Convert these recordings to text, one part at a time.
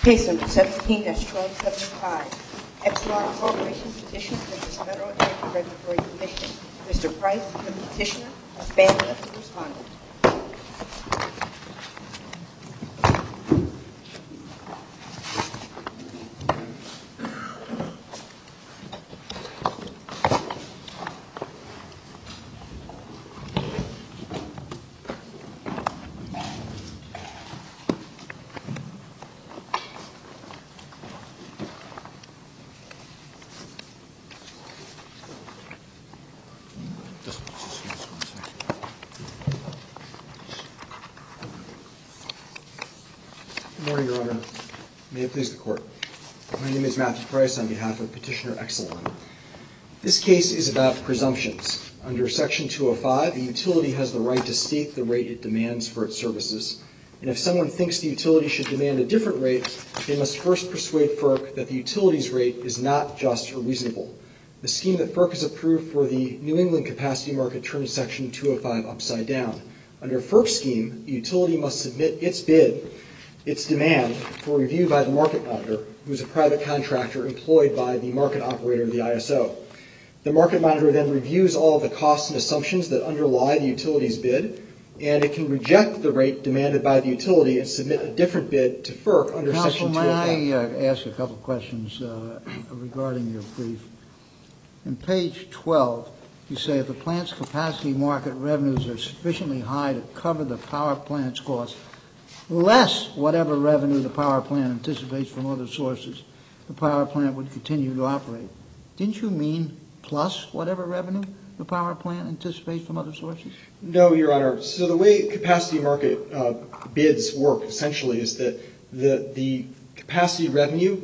Case number 17-1275. Exelon Corporation petition versus Federal Energy Regulatory Commission. Mr. Price, the petitioner, Ms. Banda, the respondent. Good morning, Your Honor. May it please the Court. My name is Matthew Price on behalf of Petitioner Exelon. This case is about presumptions. Under Section 205, the utility has the right to state the rate it demands for its services. And if someone thinks the utility should demand a different rate, they must first persuade FERC that the utility's rate is not just or reasonable. The scheme that FERC has approved for the New England capacity market turns Section 205 upside down. Under FERC's scheme, the utility must submit its bid, its demand, for review by the market monitor, who is a private contractor employed by the market operator, the ISO. The market monitor then reviews all of the costs and assumptions that underlie the utility's bid, and it can reject the rate demanded by the utility and submit a different bid to FERC under Section 205. Counsel, may I ask a couple of questions regarding your brief? In page 12, you say if the plant's capacity market revenues are sufficiently high to cover the power plant's costs, less whatever revenue the power plant anticipates from other sources, the power plant would continue to operate. Didn't you mean plus whatever revenue the power plant anticipates from other sources? No, Your Honor. So the way capacity market bids work, essentially, is that the capacity revenue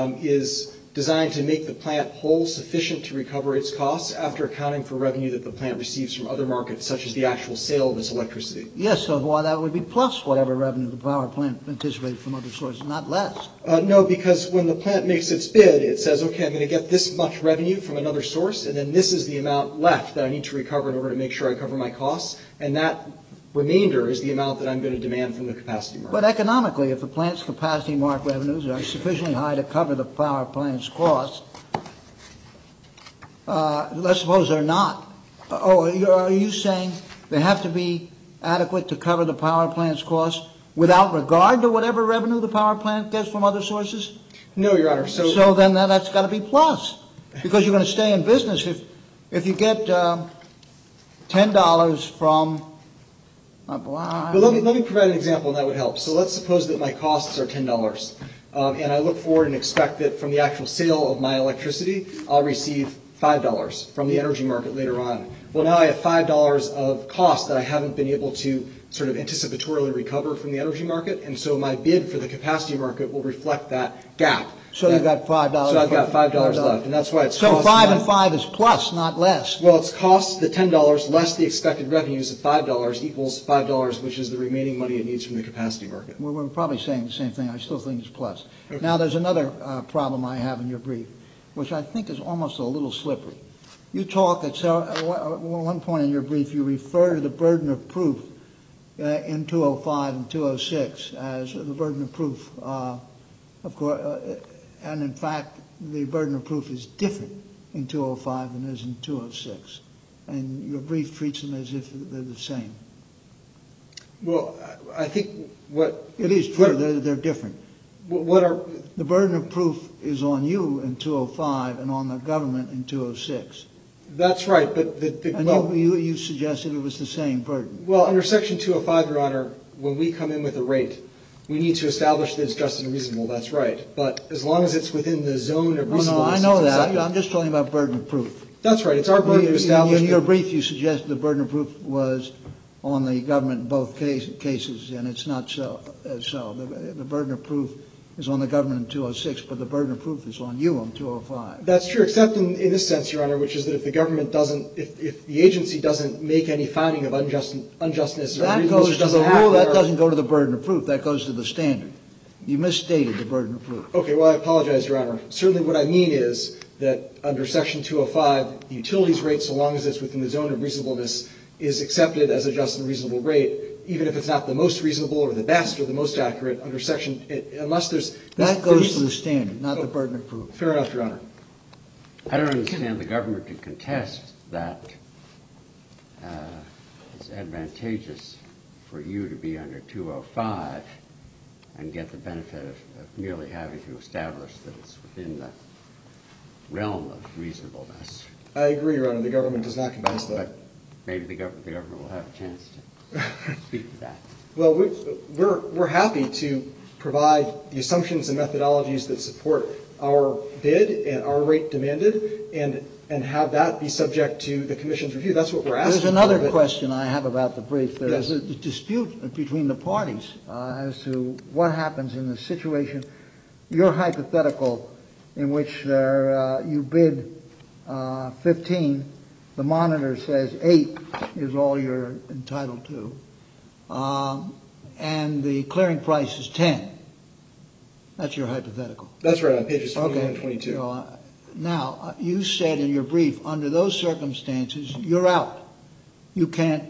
is designed to make the plant whole sufficient to recover its costs after accounting for revenue that the plant receives from other markets, such as the actual sale of its electricity. Yes, so that would be plus whatever revenue the power plant anticipates from other sources, not less. No, because when the plant makes its bid, it says, okay, I'm going to get this much revenue from another source, and then this is the amount left that I need to recover in order to make sure I cover my costs, and that remainder is the amount that I'm going to demand from the capacity market. But economically, if the plant's capacity market revenues are sufficiently high to cover the power plant's costs, let's suppose they're not. Are you saying they have to be adequate to cover the power plant's costs without regard to whatever revenue the power plant gets from other sources? No, Your Honor. So then that's got to be plus, because you're going to stay in business. If you get $10 from Well, let me provide an example, and that would help. So let's suppose that my costs are $10, and I look forward and expect that from the actual sale of my electricity, I'll receive $5 from the energy market later on. Well, now I have $5 of cost that I haven't been able to sort of anticipatorily recover from the energy market, and so my bid for the capacity market will reflect that gap. So you've got $5. So I've got $5 left, and that's why it's so cost. So 5 and 5 is plus, not less. Well, it's cost the $10 less the expected revenues of $5 equals $5, which is the remaining money it needs from the capacity market. Well, we're probably saying the same thing. I still think it's plus. Okay. Now, there's another problem I have in your brief, which I think is almost a little slippery. You talk at one point in your brief, you refer to the burden of proof in 205 and 206 as the burden of proof, of course. And, in fact, the burden of proof is different in 205 than it is in 206. And your brief treats them as if they're the same. Well, I think what... It is true. They're different. What are... The burden of proof is on you in 205 and on the government in 206. That's right, but... you suggested it was the same burden. Well, under Section 205, Your Honor, when we come in with a rate, we need to establish that it's just and reasonable. That's right. But as long as it's within the zone of reasonableness... No, I know that. I'm just talking about burden of proof. That's right. It's our burden to establish... In your brief, you suggested the burden of proof was on the government in both cases, and it's not so. The burden of proof is on the government in 206, but the burden of proof is on you in 205. That's true, except in this sense, Your Honor, which is that if the government doesn't, if the agency doesn't make any finding of unjustness or reasonableness, it doesn't act. That doesn't go to the burden of proof. That goes to the standard. You misstated the burden of proof. Okay, well, I apologize, Your Honor. Certainly what I mean is that under Section 205, the utilities rate, so long as it's within the zone of reasonableness, is accepted as a just and reasonable rate even if it's not the most reasonable or the best or the most accurate under section, unless there's... That goes to the standard, not the burden of proof. Fair enough, Your Honor. I don't understand the government to contest that it's advantageous for you to be under 205 and get the benefit of merely having to establish that it's within the realm of reasonableness. I agree, Your Honor. The government does not contest that. But maybe the government will have a chance to speak to that. Well, we're happy to provide the assumptions and methodologies that support our bid and our rate demanded, and have that be subject to the Commission's review. That's what we're asking for. There's another question I have about the brief. There Yes. is a dispute between the parties as to what happens in the situation. Your hypothetical in which you bid 15, the monitor says 8 is all you're entitled to, and the clearing price is 10. That's your hypothetical. That's right, on pages 21 and 22. Now, you said in your brief, under those circumstances, you're out. You can't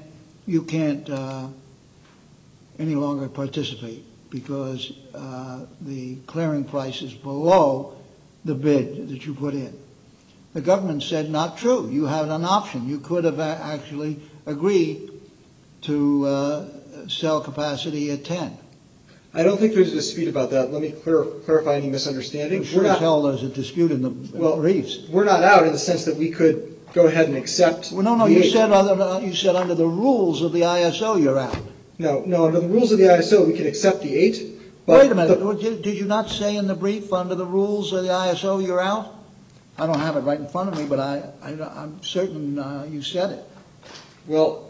any longer participate because the clearing price is below the bid that you put in. The government said not true. You had an option. You could have actually agreed to sell capacity at 10. I don't think there's a dispute about that. Let me clarify any misunderstanding. Sure as hell there's a dispute in the briefs. We're not out in the sense that we could go ahead and accept. Well, no, you said under the rules of the ISO you're out. No, under the rules of the ISO we can accept the 8. But wait a minute. Did you not say in the brief under the rules of the ISO you're out? I don't have it right in front of me, but I'm certain you said it. Well,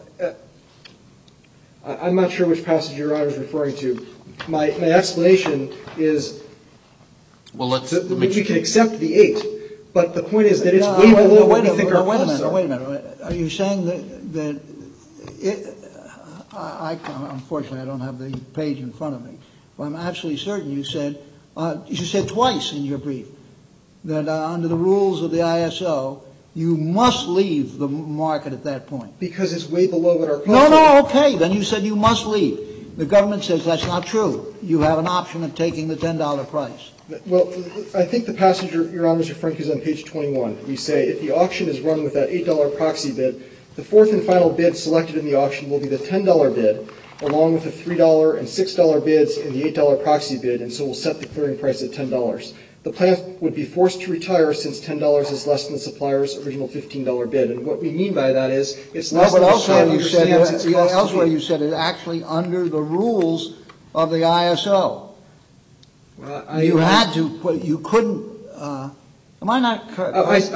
I'm not sure which passage Your Honor is referring to. My explanation is that we can accept the 8, but the point is that it's way below what we think our costs are. Wait a minute. Are you saying that unfortunately I don't have the page in front of me, but I'm absolutely certain you said twice in your brief that under the rules of the ISO you must leave the market at that point. Because it's way below what our costs are. No, okay. Then you said you must leave. The government says that's not true. You have an option of taking the $10 price. Well, I think the passage Your Honor is referring to is on page 21. We say if the auction is run with that $8 proxy bid, the fourth and final bid selected in the auction will be the $10 bid, along with the $3 and $6 bids in the $8 proxy bid, and so we'll set the clearing price at $10. The plant would be forced to retire since $10 is less than the supplier's original $15 bid. And what we mean by that is it's less than the supplier understands its cost. Elsewhere you said it's actually under the rules of the ISO. Well, you had to put, you couldn't, am I not correct?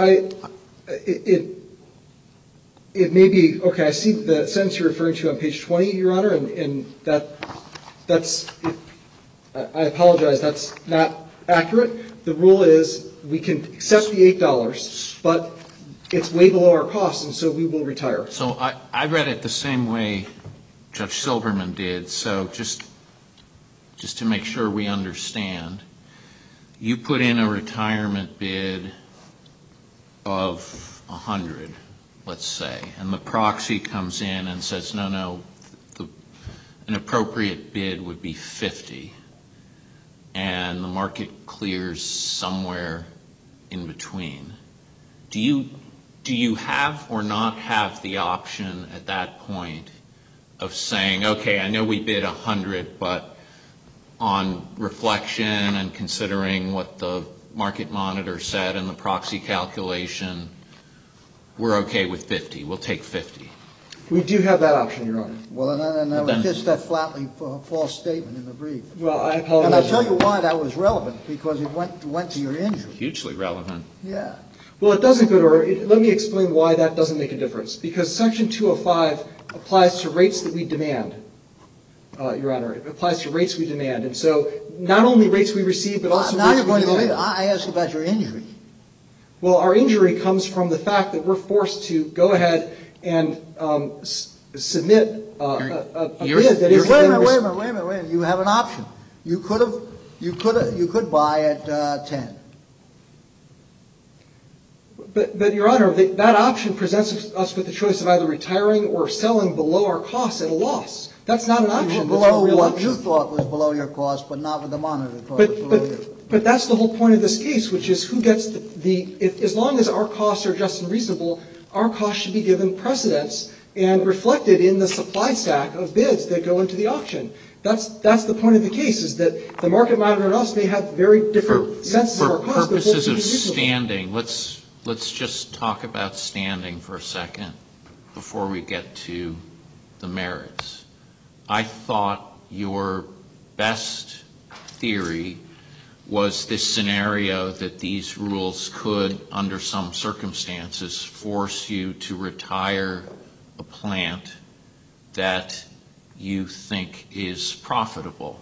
It may be, okay, I see the sentence you're referring to on page 20, Your Honor, and that's, I apologize, that's not accurate. The rule is we can accept the $8, but it's way below our costs, and so we will retire. So I read it the same way Judge Silberman did, so just to make sure we understand, you put in a retirement bid of 100, let's say, and the proxy comes in and says, no, an appropriate bid would be 50. And the market clears somewhere in between. Do you have or not have the option at that point of saying, okay, I know we bid 100, but on reflection and considering what the market monitor said and the proxy calculation, we're okay with 50. We'll take 50. We do have that option, Your Honor. Well, and that was just that flatly false statement in the brief. Well, I apologize. And I'll tell you why that was relevant, because it went to your injury. Hugely relevant. Yeah. Well, it doesn't go to let me explain why that doesn't make a difference. Because Section 205 applies to rates that we demand, Your Honor. It applies to rates we demand. And so not only rates we receive, but also now rates you're going we to demand. I asked about your injury. Well, our injury comes from the fact that we're forced to go ahead and submit a bid that is. Wait a minute. You have an option. You could buy at 10. But Your Honor, that option presents us with the choice of either retiring or selling below our costs at a loss. That's not an option. Below That's a real what option. you thought was below your cost, but not with the monitor cost. But that's the whole point of this case, which is who gets as long as our costs are just and reasonable, our costs should be given precedence and reflected in the supply stack of bids that go into the auction. That's the point of the case, is that the market monitor and us may have very different senses of our costs. For purposes of standing, let's just talk about standing for a second before we get to the merits. I thought your best theory was this scenario that these rules could, under some circumstances, force you to retire a plant that you think is profitable.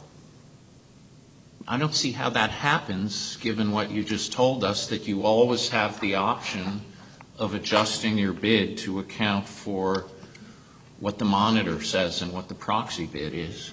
I don't see how that happens, given what you just told us, that you always have the option of adjusting your bid to account for what the monitor says and what the proxy bid is.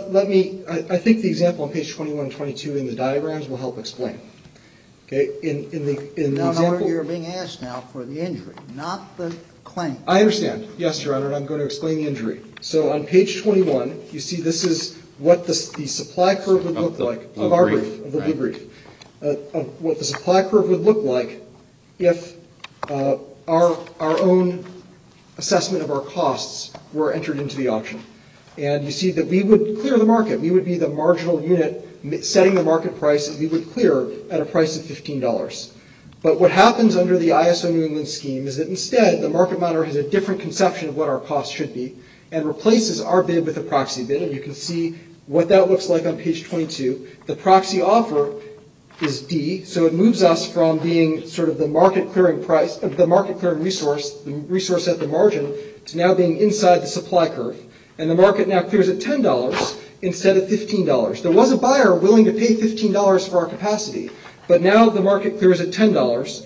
I think the example on page 21 and 22 in the diagrams will help explain. Okay, in the example, you're being asked now for the injury, not the claim. I understand. Yes, Your Honor, and I'm going to explain the injury. So on page 21, you see this is what the supply curve would look like of our brief, of the blue brief, of what the supply curve would look like if our own assessment of our costs were entered into the auction. And you see that we would clear the market. We would be the marginal unit setting the market price, and we would clear at a price of $15. But what happens under the ISO New England scheme is that instead the market monitor has a different conception of what our costs should be and replaces our bid with a proxy bid. And you can see what that looks like on page 22. The proxy offer is D, so it moves us from being sort of the market clearing price, the market clearing resource, the resource at the margin, to now being inside the supply curve. And the market now clears at $10 instead of $15. There was a buyer willing to pay $15 for our capacity, but now the market clears at $10,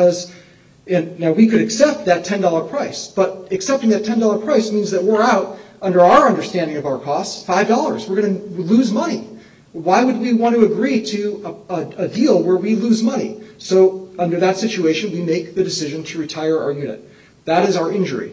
and now we could accept that $10 price, but accepting that $10 price means that we're out, under our understanding of our costs, $5. We're going to lose money. Why would we want to agree to a deal where we lose money? So under that situation, we make the decision to retire our unit. That is our injury.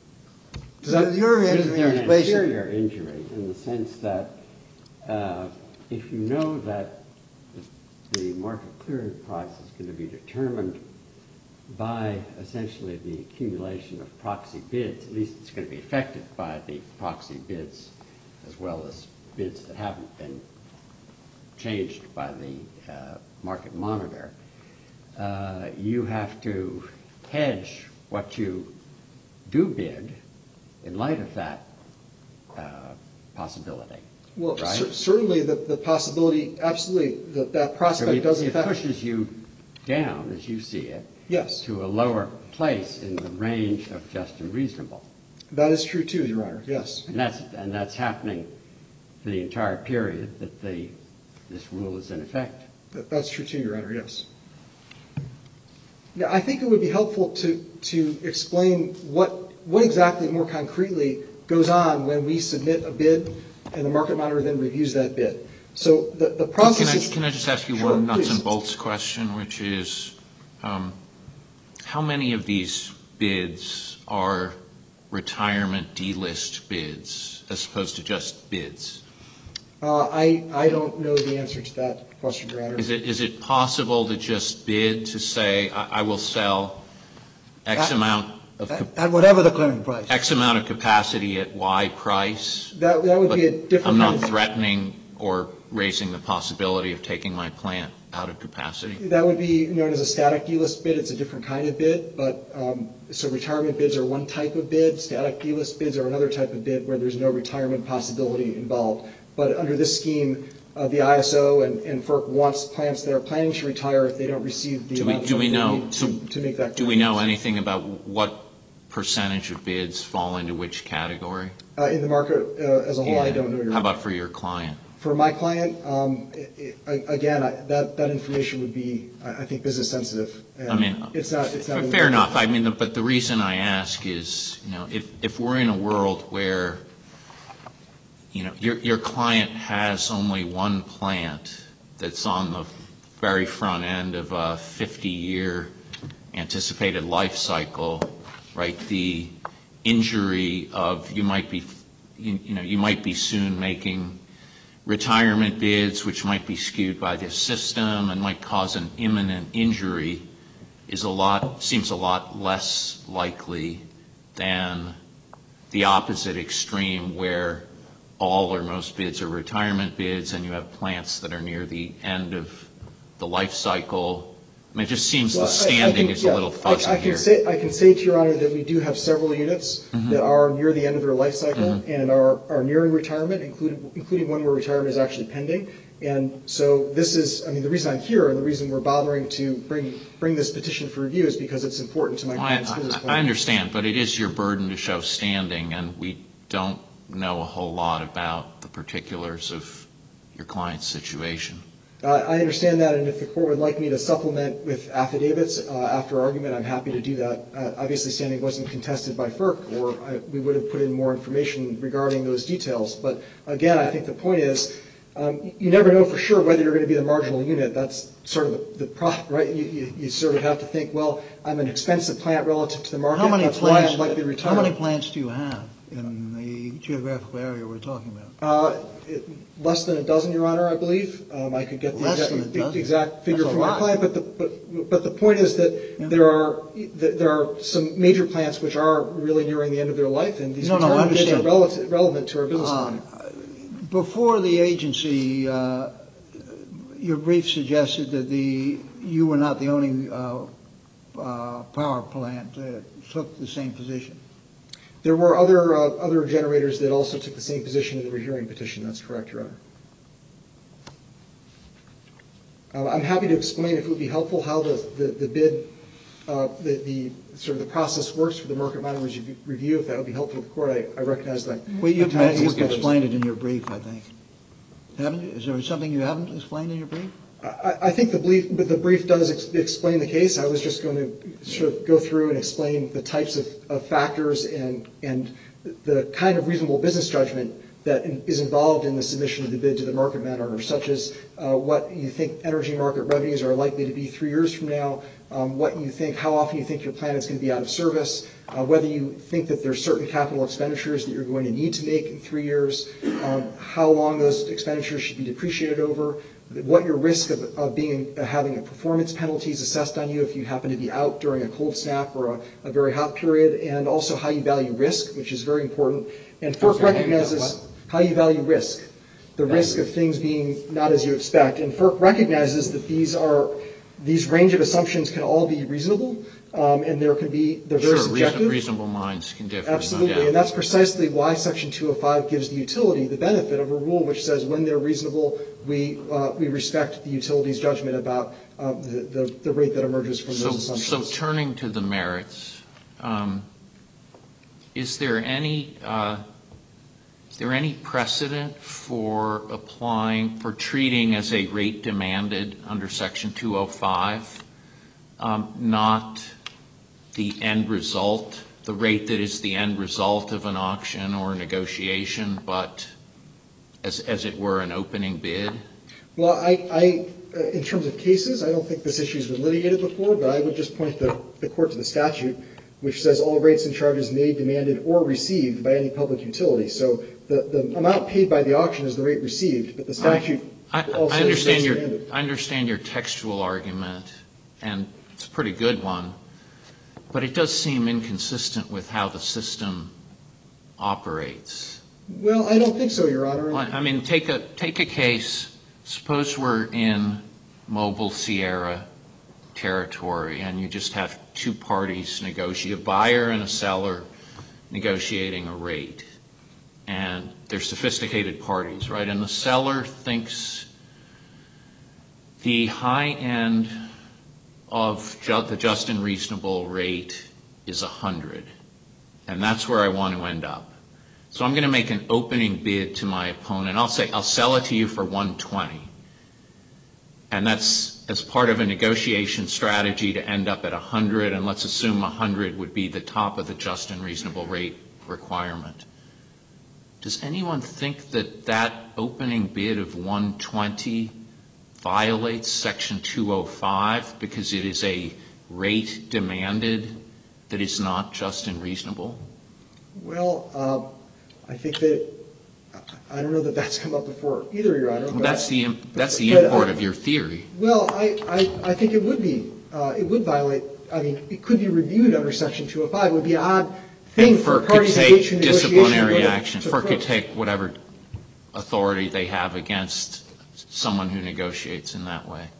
Your injury is basically inferior injury in the sense that if you know that the market clearing price is going to be determined by essentially the accumulation of proxy bids, at least it's going to be affected by the proxy bids as well as bids that haven't been changed by the market monitor, you have to hedge what you do bid in light of that possibility. Well, right? Certainly the possibility, absolutely, that prospect does affect. It pushes you down, as you see it, yes, to a lower place in the range of just and reasonable. That is true too, Your Honor, yes. And that's happening for the entire period that this rule is in effect. That's true too, Your Honor, yes. Now, I think it would be helpful to explain what exactly more concretely goes on when we submit a bid and the market monitor then reviews that bid. So the process is... Can I just ask you Sure, one nuts please. and bolts question, which is how many of these bids are retirement delist bids as opposed to just bids? I don't know the answer to that question, Your Honor. Is it possible to just bid to say I will sell X amount of at whatever the clearing price. X amount of capacity at Y price? That would be a different I'm not kind of... threatening or raising the possibility of taking my plant out of capacity. That would be known as a static delist bid. It's a different kind of bid, but so retirement bids are one type of bid. Static delist bids are another type of bid where there's no retirement possibility involved. But under this scheme, the ISO and FERC wants plants that are planning to retire if they don't receive the amount of money they need to make that. Do we know anything about what percentage of bids fall into which category? In the market as a whole, I don't know. Your How about for your client? For my client, again, that information would be, I think, business sensitive. And I mean, it's not fair enough. I mean, but the reason I ask is, if we're in a world where, your client has only one plant that's on the very front end of a 50-year anticipated life cycle, right? The injury of you might be you might be soon making retirement bids, which might be skewed by this system and might cause an imminent injury, seems a lot less likely than the opposite extreme, where all or most bids are retirement bids and you have plants that are near the end of the life cycle. I mean, it just seems the standing is a little fuzzy here. I can say to Your Honor that we do have several units that are near the end of their life cycle and are nearing retirement, including one where retirement is actually pending. And so this is, I mean, the reason I'm here and the reason we're bothering to bring this petition for review is because it's important to my client's business plan. I understand, but it is your burden to show standing, and we don't know a whole lot about the particulars of your client's situation. I understand that, and if the court would like me to supplement with affidavits after argument, I'm happy to do that. Obviously, standing wasn't contested by FERC, or we would have put in more information regarding those details. But again, I think the point is, you never know for sure whether you're going to be the marginal unit. That's sort of the problem, right? You sort of have to think, well, I'm an expensive plant relative to the market. That's why I'm likely to retire. How many plants do you have in the geographical area we're talking about? Less than a dozen, Your Honor, I believe. I could get the exact figure from my client, but the point is that there are some major plants which are really nearing the end of their life, and these retirement bids are relevant to our business plan. Before the agency, your brief suggested that you were not the only power plant that took the same position. There were other generators that also took the same position in the rehearing petition. That's correct, Your Honor. I'm happy to explain, if it would be helpful, how the bid, the sort of the process works for the market monitor review. If that would be helpful to the court, I recognize that. Well, you've explained it in your brief, I think. Haven't you? Is there something you haven't explained in your brief? I think the brief does explain the case. I was just going to sort of go through and explain the types of factors and the kind of reasonable business judgment that is involved in the submission of the bid to the market monitor, such as what you think energy market revenues are likely to be 3 years from now, what you think, how often you think your plant is going to be out of service, whether you think that there's certain capital expenditures that you're going to need to make in 3 years, how long those expenditures should be depreciated over, what your risk of having a performance penalties assessed on you if you happen to be out during a cold snap or a very hot period, and also how you value risk, which is very important. And FERC recognizes how you value risk, the risk of things being not as you expect. And FERC recognizes that these range of assumptions can all be reasonable, and they're very subjective. Reasonable minds can differ. Absolutely, no doubt. And that's precisely why Section 205 gives the utility the benefit of a rule which says when they're reasonable, we respect the utility's judgment about the rate that emerges from those assumptions. So turning to the merits, is there any precedent for treating as a rate demanded under Section 205, not the end result, the rate that is the end result of an auction or negotiation, but as it were an opening bid? Well, I in terms of cases, I don't think this issue has been litigated before, but I would just point the court to the statute, which says all rates and charges made, demanded, or received by any public utility. So the amount paid by the auction is the rate received, but the statute also is demanded. I understand your textual argument, and it's a pretty good one, but it does seem inconsistent with how the system operates. Well, I don't think so, Your Honor. I mean, take a case. Suppose we're in Mobile Sierra territory, and you just have two parties negotiate, a buyer and a seller negotiating a rate, and they're sophisticated parties, right? And the seller thinks the high end of the just and reasonable rate is 100, and that's where I want to end up. So I'm going to make an opening bid to my opponent. I'll say, I'll sell it to you for 120. And that's as part of a negotiation strategy to end up at 100, and let's assume 100 would be the top of the just and reasonable rate requirement. Does anyone think that that opening bid of 120 violates Section 205 because it is a rate demanded that is not just and reasonable? Well, I think that I don't know that that's come up before either, Your Honor. Well, that's the import of your theory. Well, I think it would be. It would violate. I mean, it could be reviewed under Section 205. It would be an odd thing for parties engaged in negotiation. Disciplinary action. FERC could take whatever authority they have against someone who negotiates in that way.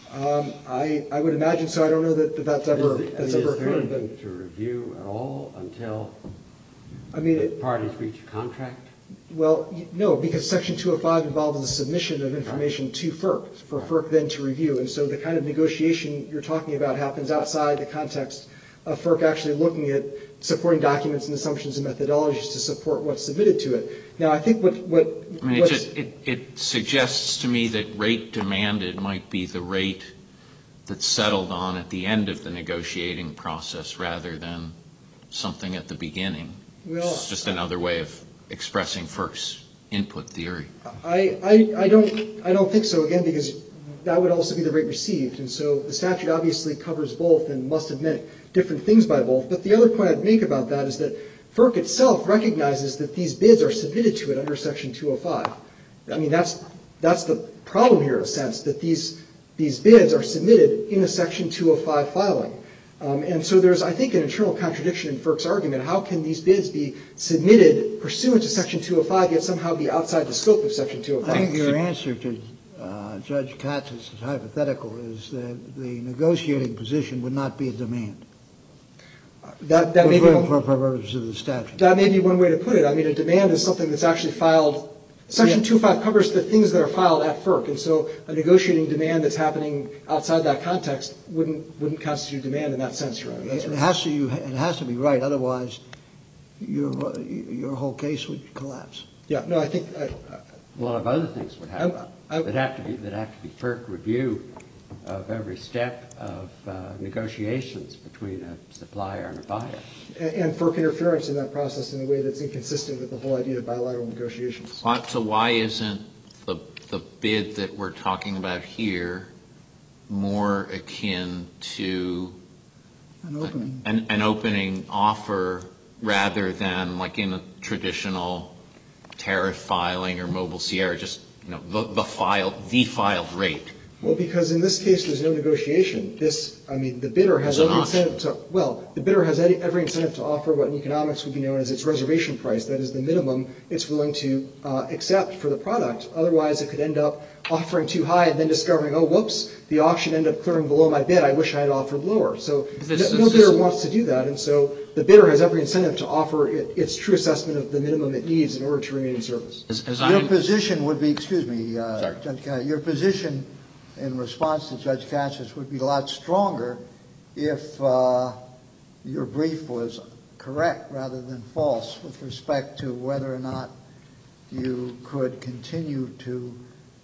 I would imagine so. I don't know that that's ever occurred. Is there anything to review at all until the parties reach a contract? Well, no, because Section 205 involves the submission of information to FERC, for FERC then to review. And so the kind of negotiation you're talking about happens outside the context of FERC actually looking at supporting documents and assumptions and methodologies to support what's submitted to it. Now, I think it suggests to me that rate demanded might be the rate that's settled on at the end of the negotiating process rather than something at the beginning. Well, it's just another way of expressing FERC's input theory. I don't think so, again, because that would also be the rate received. And so the statute obviously covers both and must have meant different things by both. But the other point I'd make about that is that FERC itself recognizes that these bids are submitted to it under Section 205. I mean, that's the problem here, in a sense, that these bids are submitted in a Section 205 filing. And so there's, I think, an internal contradiction in FERC's argument. How can these bids be submitted pursuant to Section 205 yet somehow be outside the scope of Section 205? I think your answer to Judge Katz's hypothetical is that the negotiating position would not be a demand. That may be for purposes of the statute. That may be one way to put it. I mean, a demand is something that's actually filed. Section 205 covers the things that are filed at FERC, and so a negotiating demand that's happening outside that context wouldn't constitute demand in that sense, Your Honor. That's right. It has to be right, otherwise your whole case would collapse. Yeah, no, I think. A lot of other things would happen. There'd have to be FERC review of every step of negotiations between a supplier and a buyer. And FERC interference in that process in a way that's inconsistent with the whole idea of bilateral negotiations. So why isn't the bid that we're talking about here more akin to an opening offer rather than like in a traditional tariff filing or Mobile Sierra, just the filed rate? Well, because in this case there's no negotiation. The bidder has every incentive to. Well, the bidder has every incentive to offer what in economics would be known as its reservation price. That is the minimum it's willing to accept for the product. Otherwise, it could end up offering too high and then discovering, oh, whoops, the auction ended up clearing below my bid. I wish I had offered lower. So no bidder wants to do that, and so the bidder has every incentive to offer its true assessment of the minimum it needs in order to remain in service. Your position would be, excuse me, Judge Katz, your position in response to Judge Katz's would be a lot stronger if your brief was correct rather than false with respect to whether or not you could continue to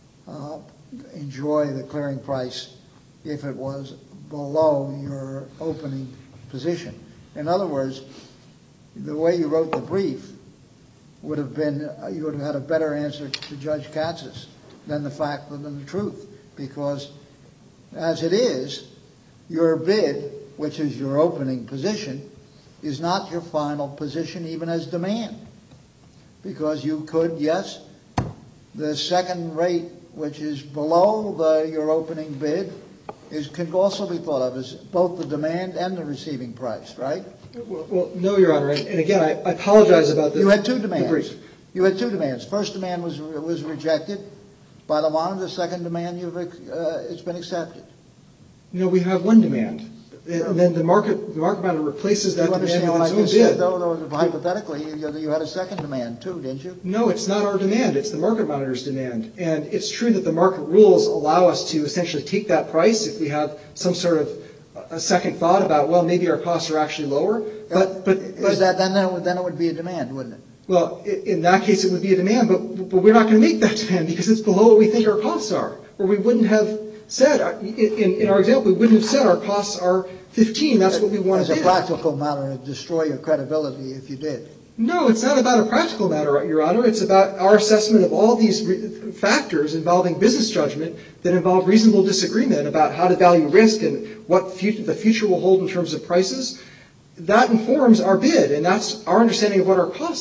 enjoy the clearing price if it was below your opening position. In other words, the way you wrote the brief would have been, you would have had a better answer to Judge Katz's than the truth. Because as it is, your bid, which is your opening position, is not your final position even as demand. Because you could, yes, the second rate, which is below your opening bid, can also be thought of as both the demand and the receiving price, right? Well, no, Your Honor. And again, I apologize about this. You had two demands. You had two demands. First demand was rejected by the monitor. The second demand, it's been accepted. No, we have one demand. And then the market monitor replaces that demand with its own bid. You understand what I just said, though? Hypothetically, you had a second demand, too, didn't you? No, it's not our demand. It's the market monitor's demand. And it's true that the market rules allow us to essentially take that price if we have some sort of a second thought about, well, maybe our costs are actually lower. But then it would be a demand, wouldn't it? Well, in that case, it would be a demand, but we're not going to make that demand because it's below what we think our costs are. Or we wouldn't have said, in our example, we wouldn't have said our costs are 15. That's what we want to do. As a practical matter, it would destroy your credibility if you did. No, it's not about a practical matter, Your Honor. It's about our assessment of all these factors involving business judgment that involve reasonable disagreement about how to value risk and what the future will hold in terms of prices. That informs our bid, and that's our understanding of what our costs are.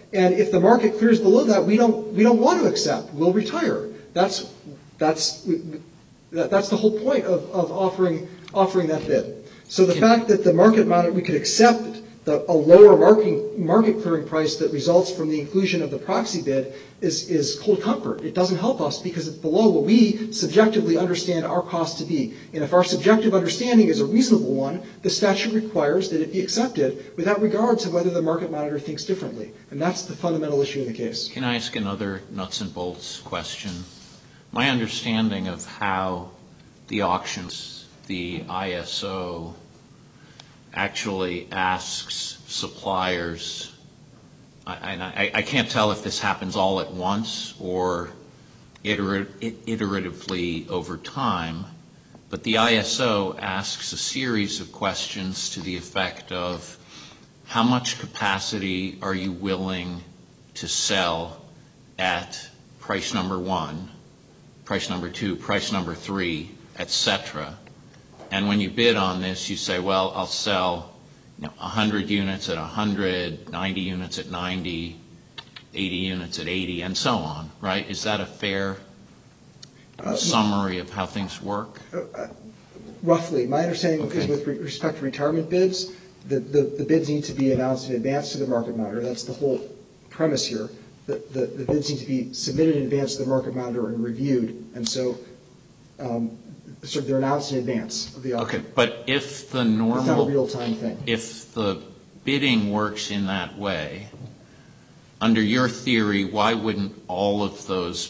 And if the market clears below that, we don't want to accept. We'll retire. That's the whole point of offering that bid. So the fact that the market monitor, we could accept a lower market clearing price that results from the inclusion of the proxy bid is cold comfort. It doesn't help us because it's below what we subjectively understand our cost to be. And if our subjective understanding is a reasonable one, the statute requires that it be accepted without regard to whether the market monitor thinks differently. And that's the fundamental issue in the case. Can I ask another nuts and bolts question? My understanding of how the auctions, the ISO, actually asks suppliers, I can't tell if this happens all at once or iteratively over time, but the ISO asks a series of questions to the effect of how much capacity are you willing to sell at price number 1, price number 2, price number 3, etc. And when you bid on this, you say, well, I'll sell 100 units at 100, 90 units at 90, 80 units at 80, and so on, right? Is that a fair summary of how things work? Roughly. My understanding is with respect to retirement bids, the bids need to be announced in advance to the market monitor. That's the whole premise here. The bids need to be submitted in advance to the market monitor and reviewed. And so they're announced in advance of the auction. Okay, but if the it's not a real-time thing. If the bidding works in that way, under your theory, why wouldn't all of those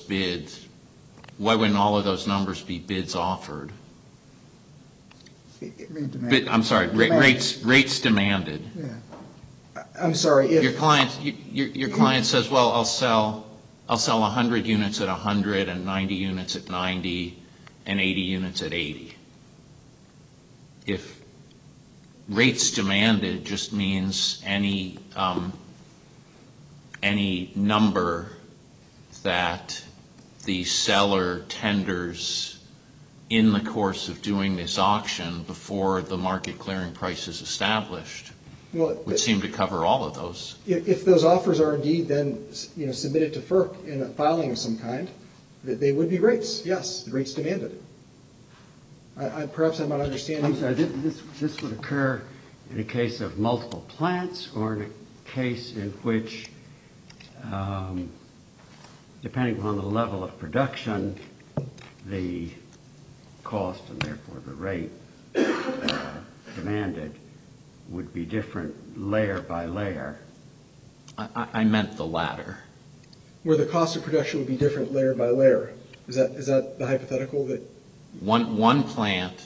numbers be bids offered? I'm sorry, rates demanded. Yeah. I'm sorry. If your client says, well, I'll sell 100 units at 100 and 90 units at 90 and 80 units at 80. If rates demanded just means any number that the seller tenders in the course of doing this auction before the market clearing price is established, would seem to cover all of those. If those offers are indeed then submitted to FERC in a filing of some kind, they would be rates. Yes, the rates demanded. Perhaps I'm not understanding. I'm sorry. This would occur in a case of multiple plants or in a case in which, depending upon the level of production, the cost and therefore the rate demanded would be different layer by layer. I meant the latter. Where the cost of production would be different layer by layer. Is that the hypothetical that? One plant,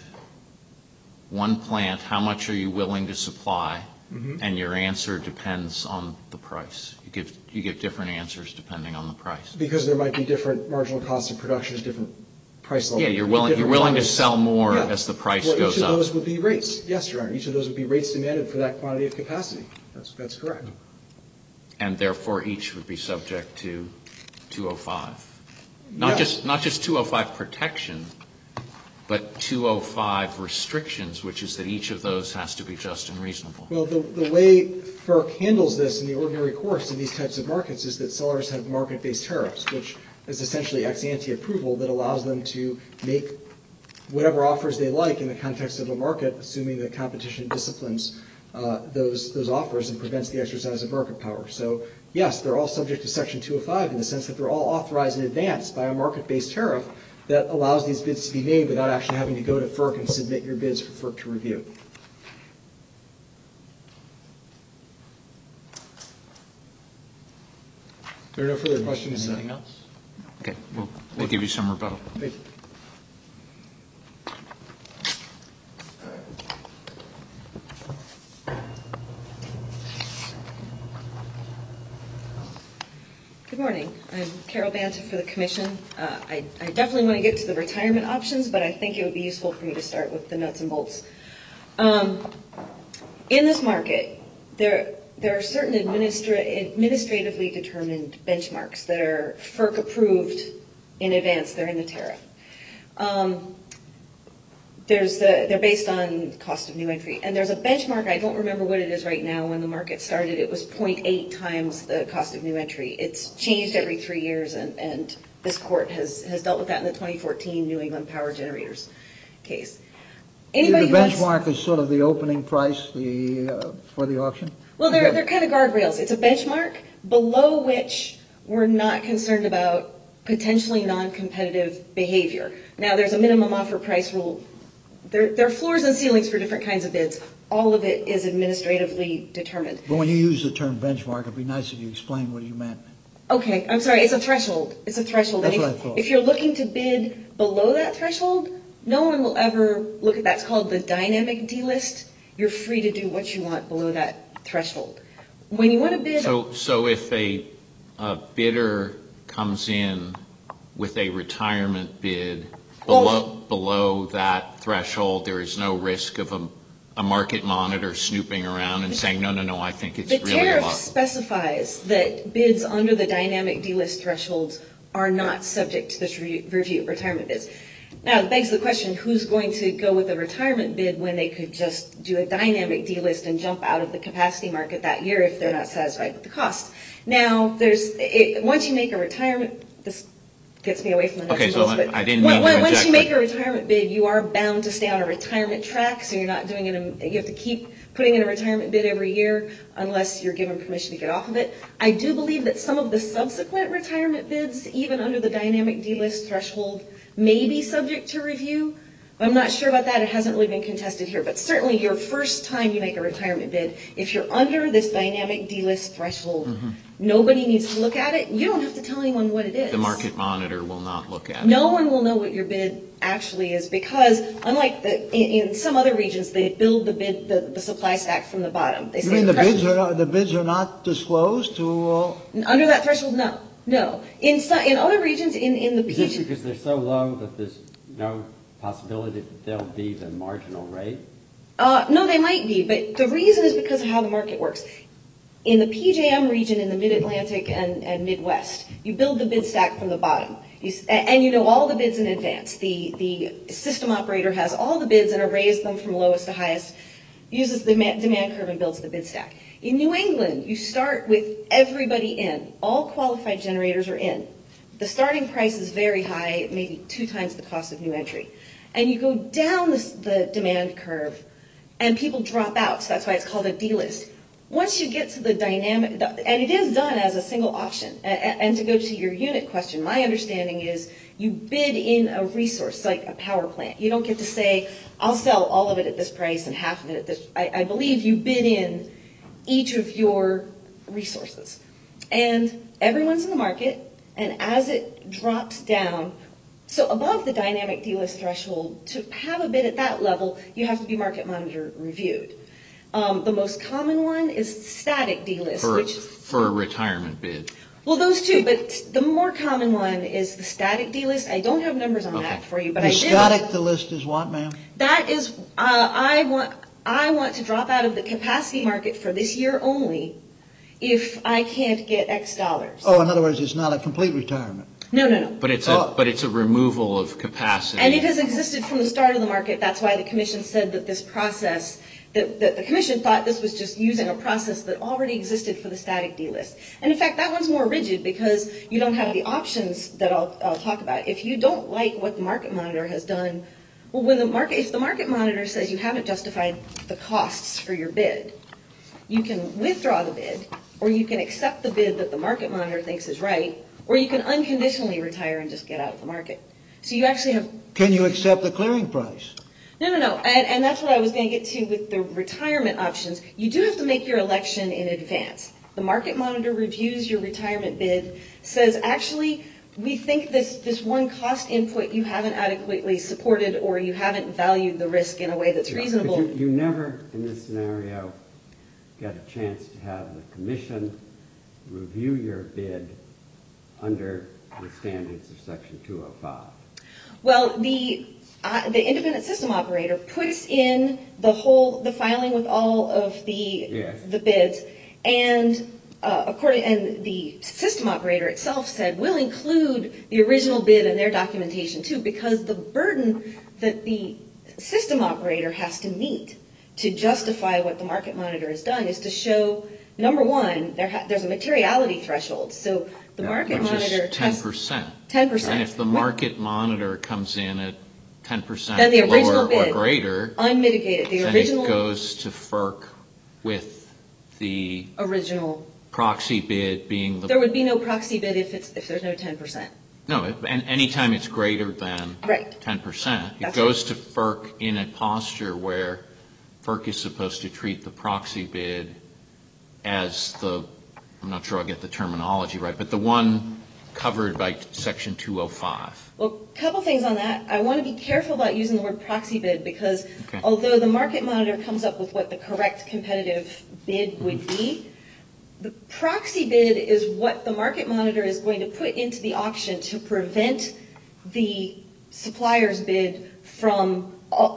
how much are you willing to supply? Mm-hmm. And your answer depends on the price. You give different answers depending on the price. Because there might be different marginal costs of production at different price levels. Yeah, you're willing to sell more as the price goes up. Each of those would be rates. Yes, Your Honor. Each of those would be rates demanded for that quantity of capacity. That's correct. And therefore each would be subject to 205. Not just 205 protection, but 205 restrictions, which is that each of those has to be just and reasonable. Well, the way FERC handles this in the ordinary course in these types of markets is that sellers have market-based tariffs, which is essentially ex-ante approval that allows them to make whatever offers they like in the context of a market, assuming that competition disciplines those offers and prevents the exercise of market power. So, yes, they're all subject to Section 205 in the sense that they're all authorized in advance by a market-based tariff that allows these bids to be made without actually having to go to FERC and submit your bids for FERC to review. There are no further questions. Anything else? Okay, we'll give you some rebuttal. Thank you. Good morning. I'm Carol Banta for the Commission. I definitely want to get to the retirement options, but I think it would be useful for me to start with the nuts and bolts. In this market, there are certain administratively determined benchmarks that are FERC approved in advance. They're in the tariff. they're based on cost of new entry. And there's a benchmark, I don't remember what it is right now. When the market started, it was 0.8 times the cost of new entry. It's changed every 3 years, and this court has dealt with that in the 2014 New England Power Generators case. The benchmark is sort of the opening price for the auction? Well, they're kind of guardrails. It's a benchmark below which we're not concerned about potentially non-competitive behavior. Now, there's a minimum offer price rule. There are floors and ceilings for different kinds of bids. All of it is administratively determined. But when you use the term benchmark, it'd be nice if you explained what you meant. Okay, I'm sorry. It's a threshold. It's a threshold. That's and what I thought. If you're looking to bid below that threshold, no one will ever look at that. It's called the dynamic delist. You're free to do what you want below that threshold. When you want to bid... So if a bidder comes in with a retirement bid below that threshold, there is no risk of a market monitor snooping around and saying, no, I think it's really a lot. The tariff specifies that bids under the dynamic delist thresholds are not subject to this review, retirement bids. Now, it begs the question, who's going to go with a retirement bid when they could just do a dynamic delist and jump out of the capacity market that year if they're not satisfied with the cost? Now, once you make a retirement, this gets me away from the nuts and bolts, but I didn't mean to interject, once you make a retirement bid, you are bound to stay on a retirement track, so you're not doing it. You have to keep putting in a retirement bid every year unless you're given permission to get off of it. I do believe that some of the subsequent retirement bids, even under the dynamic delist threshold, may be subject to review. I'm not sure about that. It hasn't really been contested here. But certainly your first time you make a retirement bid, if you're under this dynamic delist threshold, nobody needs to look at it. You don't have to tell anyone what it is. The market monitor will not look at it. No one will know what your bid actually is because, unlike in some other regions, they build the supply stack from the bottom. They You mean the bids are not disclosed to... Under that threshold, no. No. In other regions, in the Is this because they're so low that there's no possibility that they'll be the marginal rate? No, they might be, but the reason is because of how the market works. In the PJM region, in the Mid-Atlantic and Midwest, you build the bid stack from the bottom. And you know all the bids in advance. The system operator has all the bids and arrays them from lowest to highest, uses the demand curve and builds the bid stack. In New England, you start with everybody in. All qualified generators are in. The starting price is very high, maybe 2 times the cost of new entry. And you go down the demand curve, and people drop out. So that's why it's called a delist. Once you get to the dynamic, and it is done as a single auction. And to go to your unit question, my understanding is you bid in a resource, like a power plant. You don't get to say, I'll sell all of it at this price and half of it at this. I believe you bid in each of your resources. And everyone's in the market, and as it drops down, so above the dynamic delist threshold, to have a bid at that level, you have to be market monitor reviewed. The most common one is static delist. For a retirement bid. Well, those two, but the more common one is the static delist. I don't have numbers on that for you, but I do. The static delist is what, ma'am? That is, I want to drop out of the capacity market for this year only if I can't get X dollars. Oh, in other words, it's not a complete retirement. No. But it's a removal of capacity. And it has existed from the start of the market. That's why the commission said that this process, that the commission thought this was just using a process that already existed for the static delist. And in fact, that one's more rigid because you don't have the options that I'll talk about. If you don't like what the market monitor has done, well, if the market monitor says you haven't justified the costs for your bid, you can withdraw the bid, or you can accept the bid that the market monitor thinks is right, or you can unconditionally retire and just get out of the market. So you actually have... Can you accept the clearing price? No. And that's what I was going to get to with the retirement options. You do have to make your election in advance. The market monitor reviews your retirement bid, says, actually, we think this one cost input you haven't adequately supported or you haven't valued the risk in a way that's reasonable. But you never, in this scenario, get a chance to have the commission review your bid under the standards of Section 205. Well, the independent system operator puts in the filing with all of the bids, and the system operator itself said we'll include the original bid in their documentation too, because the burden that the system operator has to meet to justify what the market monitor has done is to show, number one, there's a materiality threshold. So the market Which monitor is 10%. 10%. And if the market monitor comes in at 10% then the original lower bid, or greater, unmitigated, the original, then it goes to FERC with the original. proxy bid being the... There would be no proxy bid if there's no 10%. No, and anytime it's greater than Right. 10%, it That's goes to FERC in a posture where FERC is supposed to treat the proxy bid as the, I'm not sure I'll get the terminology right, but the one covered by Section 205. Well, a couple things on that. I want to be careful about using the word proxy bid because Okay. although the market monitor comes up with what the correct competitive bid would be, the proxy bid is what the market monitor is going to put into the auction to prevent the supplier's bid from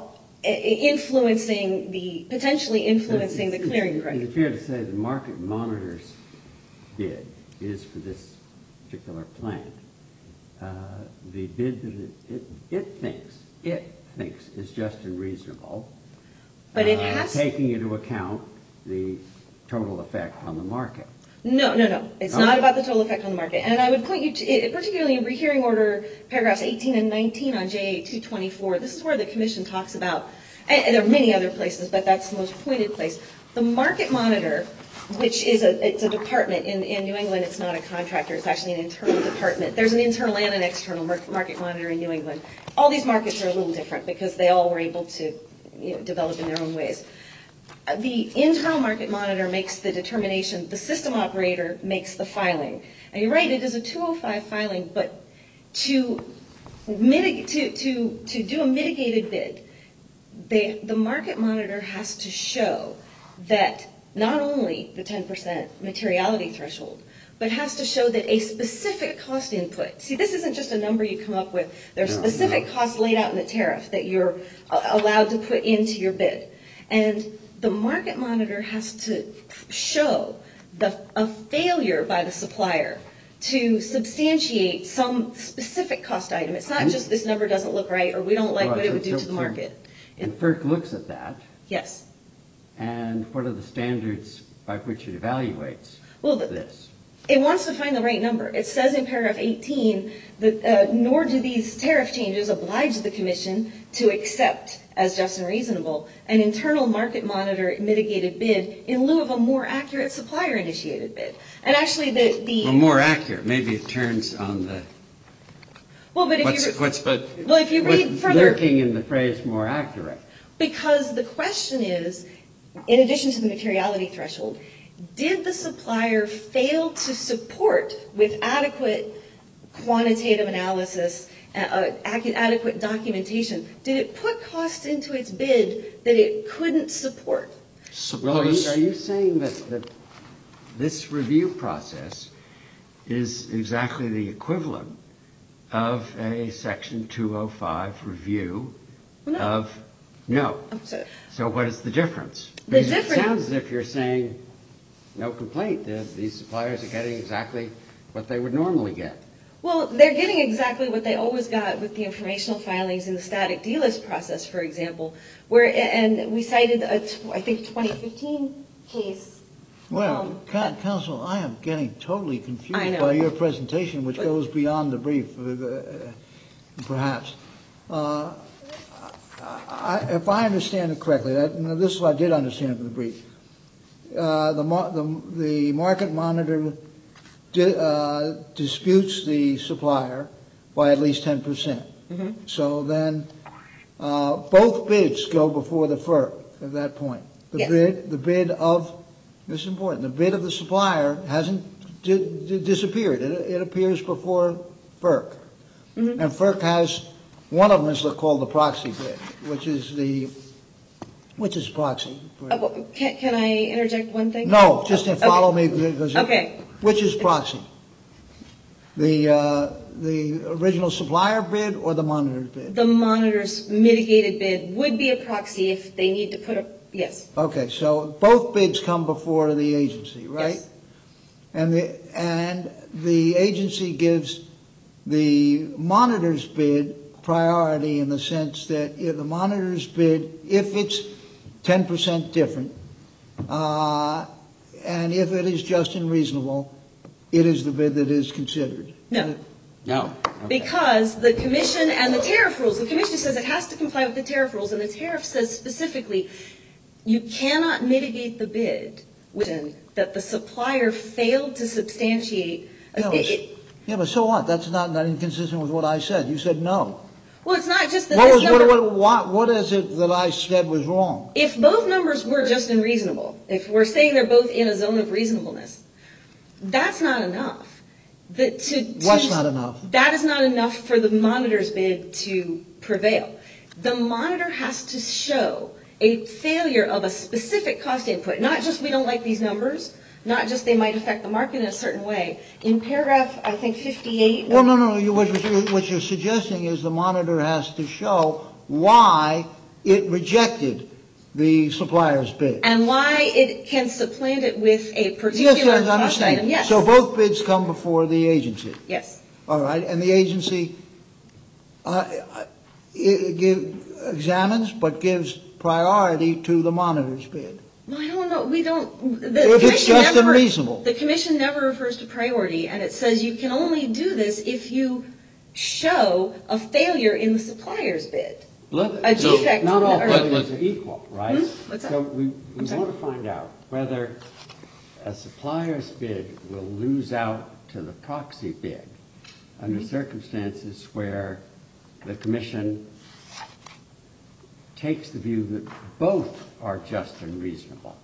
potentially influencing the clearing price. Is it fair to say the market monitor's bid is for this particular plant? The bid that it thinks is just and reasonable, But it has taking into account the total effect on the market. No. It's not about the total effect on the market. And I would point you to, particularly in rehearing order paragraphs 18 and 19 on JA 224, this is where the commission talks about, and there are many other places, but that's the most pointed place. The market monitor, which is it's a department in New England, it's not a contractor, it's actually an internal department. There's an internal and an external market monitor in New England. All these markets are a little different because they all were able to develop in their own ways. The internal market monitor makes the determination, the system operator makes the filing. And you're right, it is a 205 filing, but to do a mitigated bid, the market monitor has to show that not only the 10% materiality threshold, but has to show that a specific cost input. See, this isn't just a number you come up with. There are specific costs laid out in the tariff that you're allowed to put into your bid. And the market monitor has to show a failure by the supplier to substantiate some specific cost item. It's not just this number doesn't look right or we don't like what it would do to the market. And FERC looks at that. Yes. And what are the standards by which it evaluates this? It wants to find the right number. It says in paragraph 18 that nor do these tariff changes oblige the commission to accept as just and reasonable an internal market monitor mitigated bid in lieu of a more accurate supplier initiated bid. And actually Well, more accurate. Maybe it turns on the if you read further, lurking in the phrase more accurate. Because the question is, in addition to the materiality threshold, did the supplier fail to support with adequate quantitative analysis, adequate documentation? Did it put costs into its bid that it couldn't support? Well, are you saying that this review process is exactly the equivalent of a Section 205 review of... No. So what is the difference? Because it sounds as if you're saying, no complaint, these suppliers are getting exactly what they would normally get. Well, they're getting exactly what they always got with the informational filings in the static delist process, for example, and we cited a, I think, 2015 case. Well, counsel, I am getting totally confused by your presentation, which goes beyond the brief, perhaps. If I understand it correctly, this is what I did understand from the brief. The market monitor disputes the supplier by at least 10%. Mm-hmm. So then both bids go before the FERC at that point. The bid of, this is important, the bid of the supplier hasn't disappeared. It appears before FERC. Mm-hmm. And FERC has, one of them is called the proxy bid, which is proxy. Can I interject one thing? No, just follow me. Okay. Which is proxy? The original supplier bid or the monitor's bid? The monitor's mitigated bid would be a proxy if they need to put a, yes. Okay, so both bids come before the agency, right? Yes. And the agency gives the monitor's bid priority in the sense that if the monitor's bid, if it's 10% different, and if it is just and reasonable, it is the bid that is considered. No. No. Okay. Because the commission and the tariff rules, the commission says it has to comply with the tariff rules, and the tariff says specifically you cannot mitigate the bid that the supplier failed to substantiate. Yeah, but so what? That's not inconsistent with what I said. You said no. Well, it's not just that this number. What is it that I said was wrong? If both numbers were just and reasonable, if we're saying they're both in a zone of reasonableness, that's not enough. What's not enough? That is not enough for the monitor's bid to prevail. The monitor has to show a failure of a specific cost input, not just we don't like these numbers, not just they might affect the market in a certain way. In paragraph, I think, 58. Well, no. What you're suggesting is the monitor has to show why it rejected the supplier's bid. And why it can supplant it with a particular yes, I cost understand. item. Yes. So both bids come before the agency. Yes. All right. And the agency examines but gives priority to the monitor's bid. Well, I don't know. We don't. If it's just and reasonable. The commission never refers to priority, and it says you can only do this if you show a failure in the supplier's bid. A defect. Not all failures are equal, right? What's that? So we want to find out whether a supplier's bid will lose out to the proxy bid under circumstances where the commission takes the view that both are just and reasonable.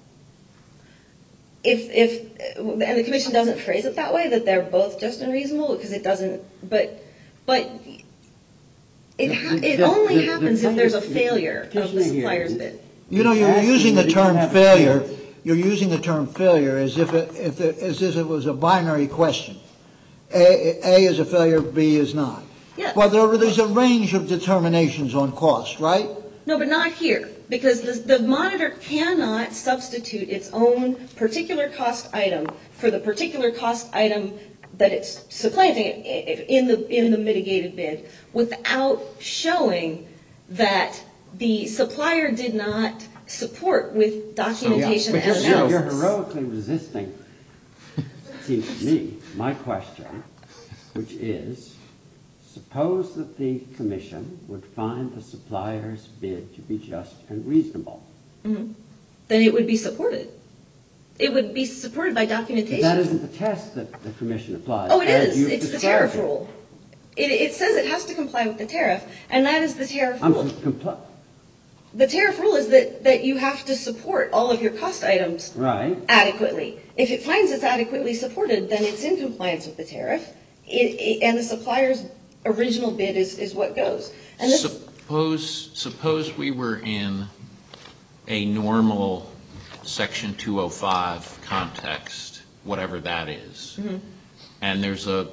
And the commission doesn't phrase it that way, that they're both just and reasonable, because it doesn't, but it only happens if there's a failure of the supplier's bid. You know, you're using the term failure. You're using the term failure as if it was a binary question. A is a failure, B is not. Yeah. Well, there's a range of determinations on cost, right? No, but not here, because the monitor cannot substitute its own particular cost item for the particular cost item that it's supplanting in the mitigated bid without showing that the supplier did not support with documentation and analysis. You're heroically resisting, it seems to me, my question, which is, suppose that the commission would find the supplier's bid to be just and reasonable. Mm-hmm. Then it would be supported. It would be supported by documentation. But that isn't the test that the commission applies. Oh, it is. It's the tariff rule. It says it has to comply with the tariff, and that is the tariff rule. The tariff rule is that you have to support all of your cost items adequately. If it finds it's adequately supported, then it's in compliance with the tariff, and the supplier's original bid is what goes. And Suppose we were in a normal Section 205 context, whatever that is, and there's the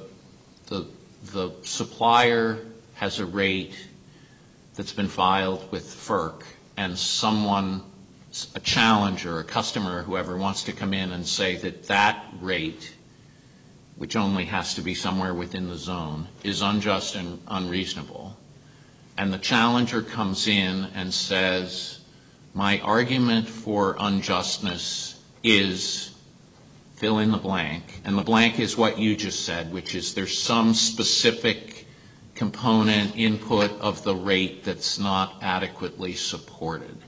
supplier has a rate that's been filed with FERC, and someone, a challenger, a customer, whoever wants to come in and say that rate, which only has to be somewhere within the zone, is unjust and unreasonable. And the challenger comes in and says, my argument for unjustness is fill in the blank. And the blank is what you just said, which is there's some specific component input of the rate that's not adequately supported.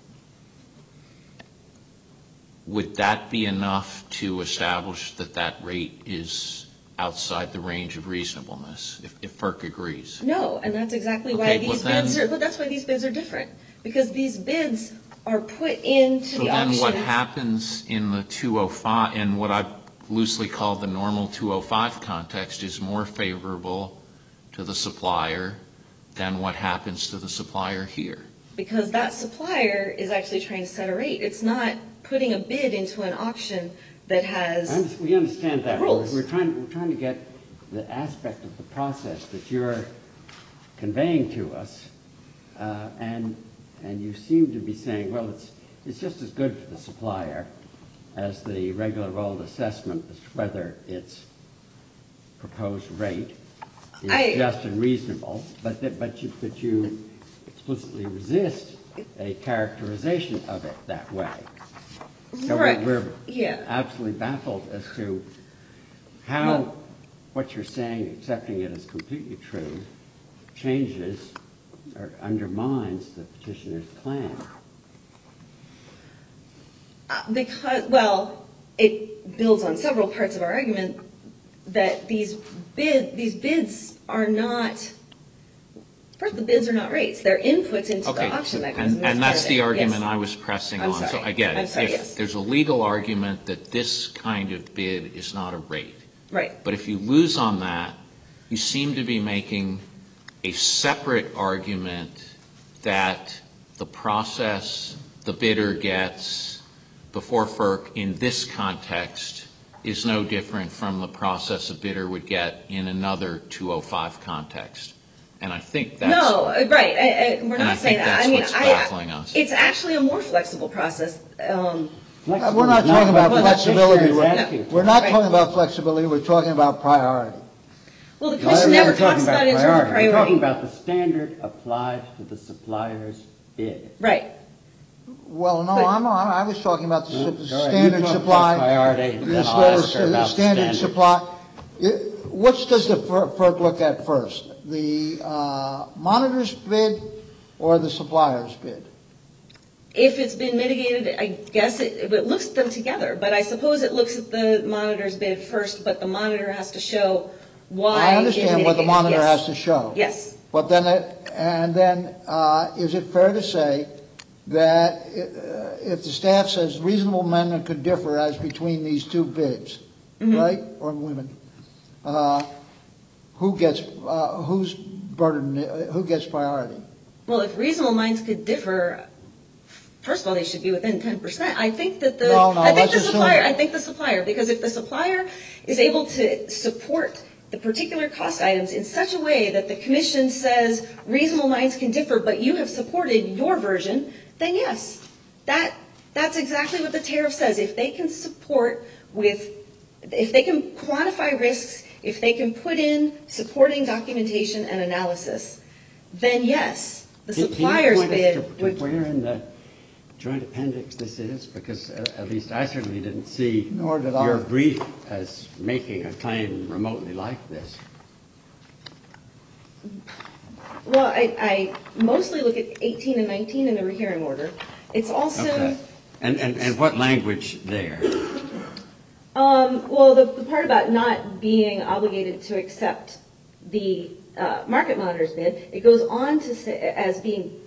Would that be enough to establish that rate is outside the range of reasonableness, if FERC agrees? No, and that's exactly why that's why these bids are different, because these bids are put into the auction. So then what happens in the 205, in what I loosely call the normal 205 context, is more favorable to the supplier than what happens to the supplier here? Because that supplier is actually trying to set a rate. It's not putting a bid into an auction that has we understand that. rules. We're trying to get the aspect of the process that you're conveying to us, and you seem to be saying, well, it's just as good for the supplier as the regular old assessment as to whether its proposed rate is just and reasonable, but you explicitly resist a characterization of it that way. So Right. we're Yeah. absolutely baffled as to how what you're saying, accepting it as completely true, changes or undermines the petitioner's claim. Because, well, it builds on several parts of our argument that these bids are not. First, the bids are not rates; they're inputs into the auction mechanism. And that's the argument yes. I was pressing I'm on. sorry. So I get it. I'm sorry, If yes. there's a legal argument that this kind of bid is not a rate. Right. But if you lose on that, you seem to be making a separate argument that the process the bidder gets before FERC in this context is no different from the process a bidder would get in another 205 context. And I think that's... No, right. We're not saying that. I think that's what's baffling us. It's actually a more flexible process. We're not talking about flexibility. We're not Right. talking about flexibility. We're talking about priority. Well, the commission never talks about it in terms of We're talking priority. about the standard applied to the supplier's bid. Right. Well, no, I was talking about the All right, standard you talk supply. about priority, and then As I'll well ask her as about the standard standard. supply. Which does the FERC look at first? The monitor's bid or the supplier's bid? If it's been mitigated, I guess it looks at them together. But I suppose it looks at the monitor's bid first, but the monitor has to show why. I understand what the monitor yes. has to show. Yes. But then, is it fair to say that if the staff says reasonable men could differ as between these two bids, right, or women, who gets priority? Well, if reasonable minds could differ, first of all, they should be within 10%. I think that I think the supplier, because if the supplier is able to support the particular cost items in such a way that the commission says reasonable minds can differ, but you have supported your version, then yes, that's exactly what the tariff says. If they can if they can quantify risks, if they can put in supporting documentation and analysis, then yes, the supplier's bid would. Where in the joint appendix this is? Because at least I certainly didn't see your brief as making a claim remotely like this. Well, I mostly look at 18 and 19 in the rehearing order. It's also. Okay. And what language there? Well, the part about not being obligated to accept the market monitor's bid, it goes on to say as being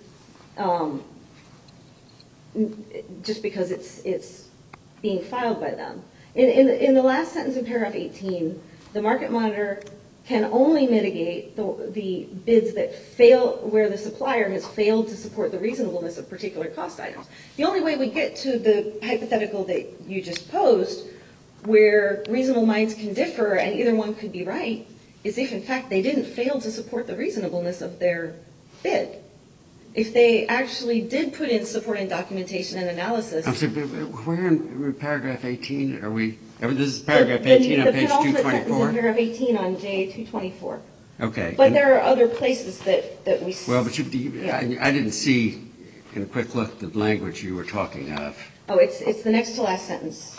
just because it's being filed by them. In the last sentence in paragraph 18, the market monitor can only mitigate the bids that fail where the supplier has failed to support the reasonableness of particular cost items. The only way we get to the hypothetical that you just posed, where reasonable minds can differ and either one could be right, is if, in fact, they didn't fail to support the reasonableness of their bid. If they actually did put in supporting documentation and analysis. I'm sorry, where in paragraph 18 are we? This is paragraph 18 on page 224? The penultimate sentence in paragraph 18 on JA224. Okay. But there are other places that we see. Well, but I didn't see in a quick look the language you were talking of. Oh, it's the next to last sentence.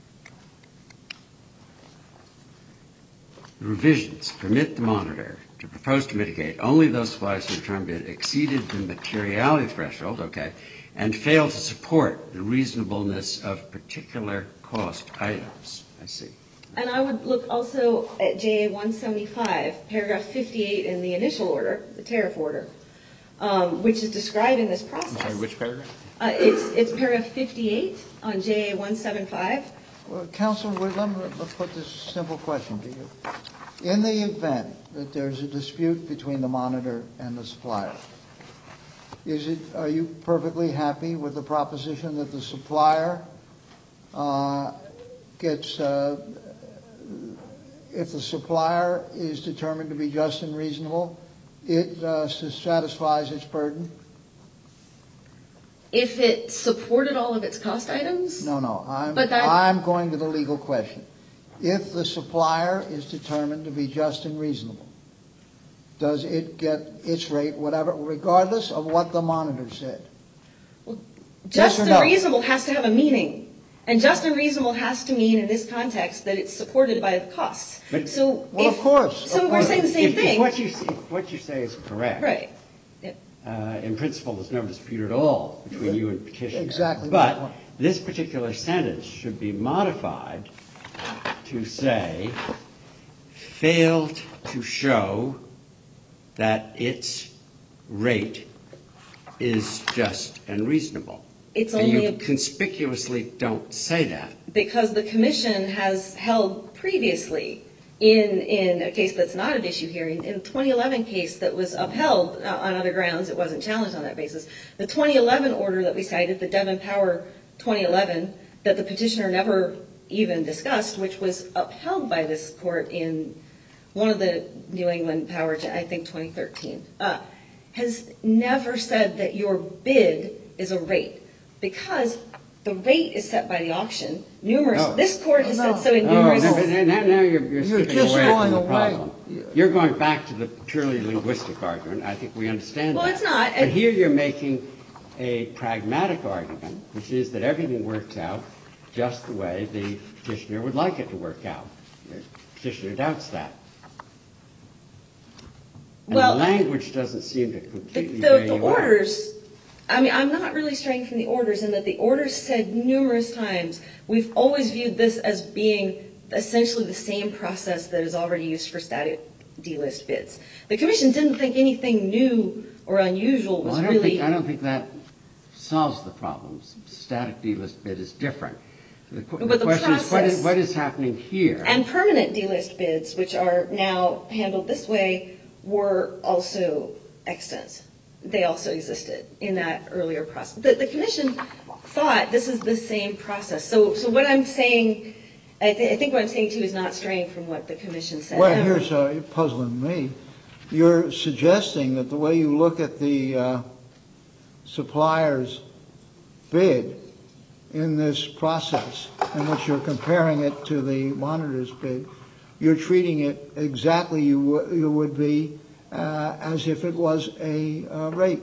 Revisions permit the monitor to propose to mitigate only those suppliers whose return bid exceeded the materiality threshold, okay, and failed to support the reasonableness of particular cost items. I see. And I would look also at JA175, paragraph 58 in the initial order, the tariff order, which is describing this process. I'm sorry, which paragraph? It's paragraph 58 on JA175. Well, Counsel, let me put this simple question to you. In the event that there's a dispute between the monitor and the supplier, are you perfectly happy with the proposition that the supplier if the supplier is determined to be just and reasonable, it satisfies its burden? If it supported all of its cost items? No. I'm going to the legal question. If the supplier is determined to be just and reasonable, does it get its rate, whatever, regardless of what the monitor said? Yes Just or and no? reasonable has to have a meaning. And just and reasonable has to mean in this context that it's supported by the costs. But- So Well, of course. So we're saying the same If thing. what you say is correct. Right. In principle, there's no dispute at all between you and petitioner. Exactly my But point. this particular sentence should be modified to say, failed to show that its rate is just and reasonable. It's And only you conspicuously don't say that. because the commission has held previously in a case that's not at issue here, in the 2011 case that was upheld on other grounds, it wasn't challenged on that basis. The 2011 order that we cited, the Devon Power 2011, that the petitioner never even discussed, which was upheld by this court in one of the New England Power, I think 2013, has never said that your bid is a rate, because the rate is set by the auction. This court has said so in numerous. Now you're skipping just away going from the away. problem. You're going back to the purely linguistic argument. I think we understand that. Well, it's not. But here you're making a pragmatic argument, which is that everything works out just the way the petitioner would like it to work out. The petitioner doubts that. And Well, the language doesn't seem to completely bear the you out. orders, I mean, I'm not really straying from the orders in that the orders said numerous times, we've always viewed this as being essentially the same process that is already used for static D-list bids. The commission didn't think anything new or unusual was Well, really. I don't think that solves the problem. Static D-list bid is different. The the question is, process- what is happening here? And permanent D-list bids, which are now handled this way, were also extant. They also existed in that earlier process. The commission thought this is the same process. So what I'm saying, I think what I'm saying too is not straying from what the commission said. Well, here's puzzling me. You're suggesting that the way you look at the supplier's bid in this process, in which you're comparing it to the monitor's bid, you're treating it exactly you would be as if it was a rate.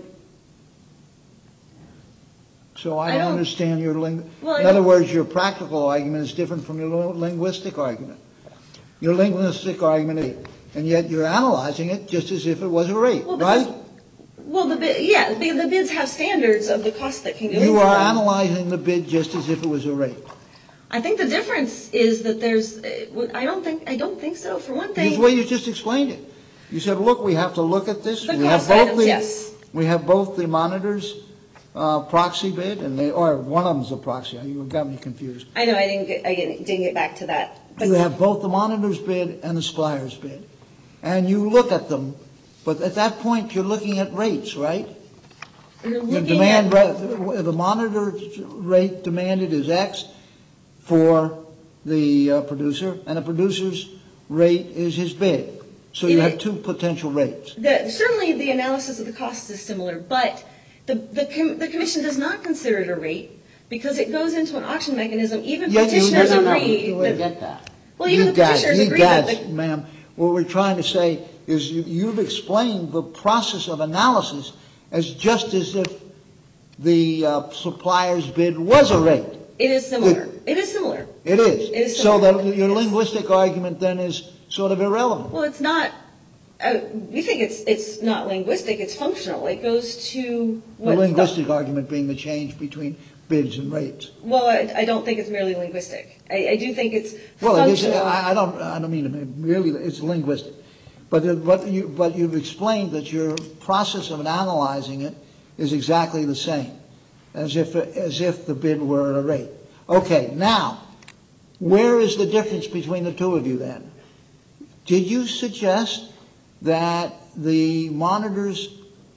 So I don't understand your in other words, your practical argument is different from your linguistic argument. Your linguistic argument is, and yet you're analyzing it just as if it was a rate, right? Well, the bids have standards of the cost that can go into them. You are analyzing the bid just as if it was a rate. I think the difference is that there's. I don't think so. For one thing, This way you just explained it. You said, look, we have to look at this. The We have cost both items, yes. We have both the monitor's proxy bid, or one of them's a proxy. You got me confused. I know I didn't get back to that. But You have both the monitor's bid and the supplier's bid, and you look at them. But at that point, you're looking at rates, right? you're The looking at the monitor's rate demanded is X for the producer, and the producer's rate is his bid. So you have two potential rates. certainly the analysis of the costs is similar, but the commission does not consider it a rate because it goes into an auction mechanism. Even Yet you- petitioners No, agree. I get that. Well, even the petitioners agree that. Ma'am, what we're trying to say is you've explained the process of analysis as just as if the supplier's bid was a rate. It is similar. It is similar. It is. It is So similar. that your linguistic argument then is sort of irrelevant. Well, it's not. We think it's not linguistic. It's functional. It goes to what The linguistic argument being the change between bids and rates. Well, I don't think it's merely linguistic. I do think it's Well, it is, functional. I don't mean to be really. It's linguistic, but you've explained that your process of analyzing it is exactly the same, as if the bid were a rate. Okay, now, where is the difference between the two of you then? Did you suggest that the monitor's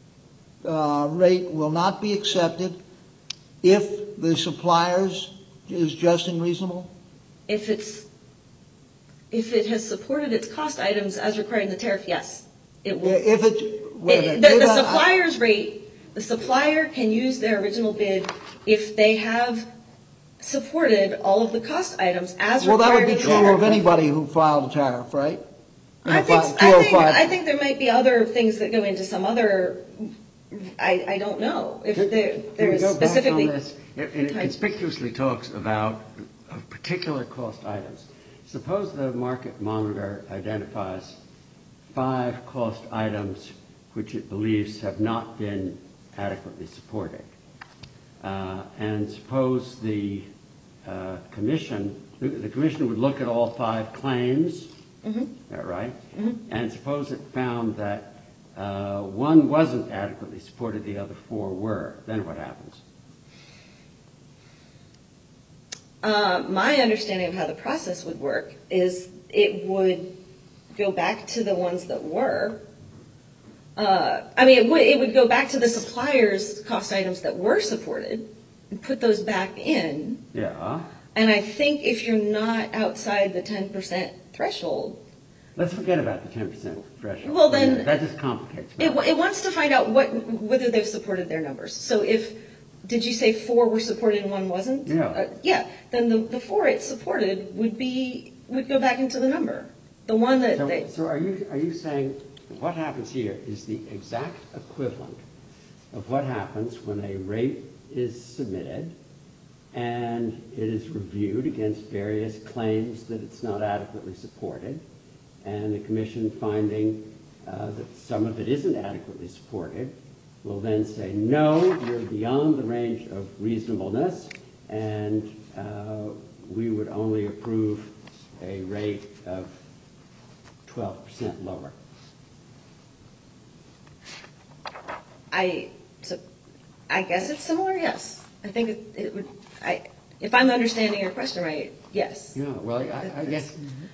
rate will not be accepted if the supplier's is just and reasonable? If it has supported its cost items as required in the tariff, yes, it will. If The supplier's rate, the supplier can use their original bid if they have supported all of the cost items as Well, required that would in be the true tariff. of anybody who filed a tariff, right? I think there might be other things that go into some other. I don't know if there's specifically. Back on this? It conspicuously talks about particular cost items. Suppose the market monitor identifies 5 cost items which it believes have not been adequately supported, and suppose the commission would look at all 5 claims. Mm-hmm. Is that right? Mm-hmm. And suppose it found that one wasn't adequately supported, the other 4 were. Then what happens? My understanding of how the process would work is it would go back to the ones that were. It would go back to the supplier's cost items that were supported and put those back in. Yeah. And I think if you're not outside the 10% threshold. Let's forget about the 10% threshold. Well, then that just complicates it. It wants to find out whether they've supported their numbers. So did you say 4 were supported and 1 wasn't? Yeah. Then the 4 it supported would go back into the number. The one that So are you saying what happens here is the exact equivalent of what happens when a rate is submitted and it is reviewed against various claims that it's not adequately supported, and the commission finding that some of it isn't adequately supported will then say, no, you're beyond the range of reasonableness, and we would only approve a rate of 12% lower. I guess it's similar, yes. I think it would. If I'm understanding your question right, yes. Yeah. Well, I guess.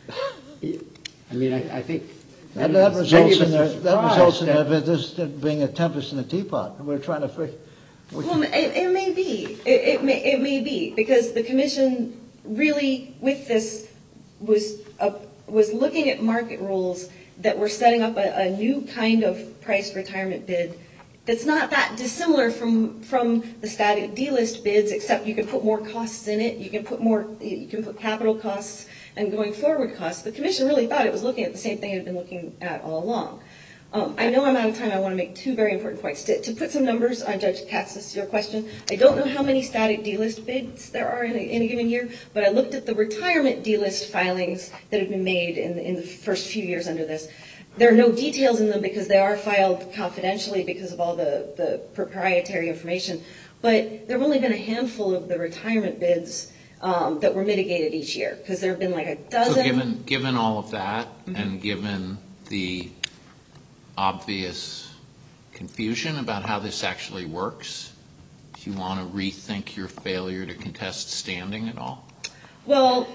I think that results in this being a tempest in a teapot. We're trying to figure. Well, it may be. It may be because the commission really, with this, was looking at market rules that were setting up a new kind of priced retirement bid that's not that dissimilar from the static D-list bids, except you can put more costs in it. You can put capital costs and going forward costs. The commission really thought it was looking at the same thing it had been looking at all along. I know I'm out of time. I want to make 2 very important points. To put some numbers on Judge Katz's your question, I don't know how many static D-list bids there are in a given year, but I looked at the retirement D-list filings that have been made in the first few years under this. There are no details in them because they are filed confidentially because of all the proprietary information, but there have only been a handful of the retirement bids that were mitigated each year because there have been like a dozen. So given all of that, mm-hmm. and given the obvious confusion about how this actually works, do you want to rethink your failure to contest standing at all? Well,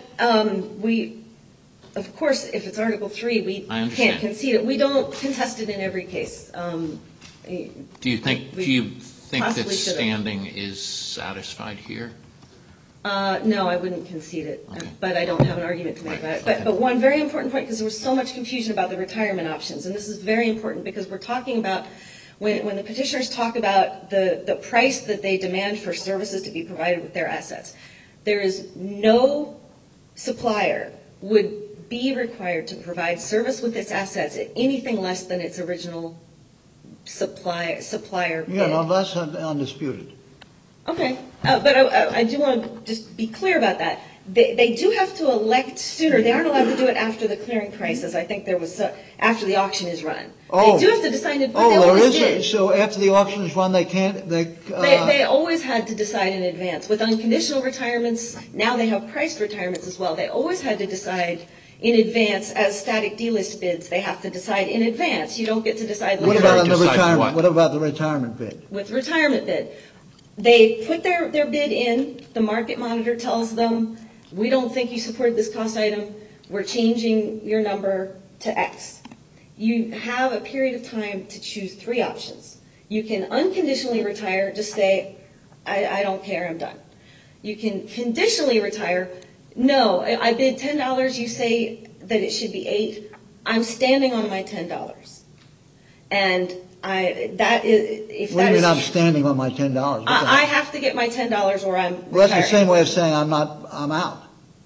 of course, if it's Article 3, we can't concede it. We don't contest it in every case. Do you think that standing is satisfied here? No, I wouldn't concede it, okay. But I don't have an argument to make about it. But one very important point, because there was so much confusion about the retirement options, and this is very important because we're talking about when the petitioners talk about the price that they demand for services to be provided with their assets, there is no supplier would be required to provide service with its assets at anything less than its original supplier bid. Yeah, no, that's undisputed. Okay, but I do want to just be clear about that. They do have to elect sooner. They aren't allowed to do it after the clearing prices. I think there was after the auction is run. Oh. They do have to decide it, but they there always is. did. So after the auction is run, they can't. They always had to decide in advance. With unconditional retirements, now they have priced retirements as well. They always had to decide in advance as static D-list bids. They have to decide in advance. You don't get to decide later. What about on the retirement? What about the retirement bid? With retirement bid, they put their bid in. The market monitor tells them, we don't think you supported this cost item. We're changing your number to X. You have a period of time to choose 3 options. You can unconditionally retire, just say, I don't care, I'm done. You can conditionally retire. No, I bid $10. You say that it should be $8. I'm standing on my $10. And What do you mean I'm standing on my $10? I have to get my $10 or I'm retiring. Well, that's the same way of saying I'm out.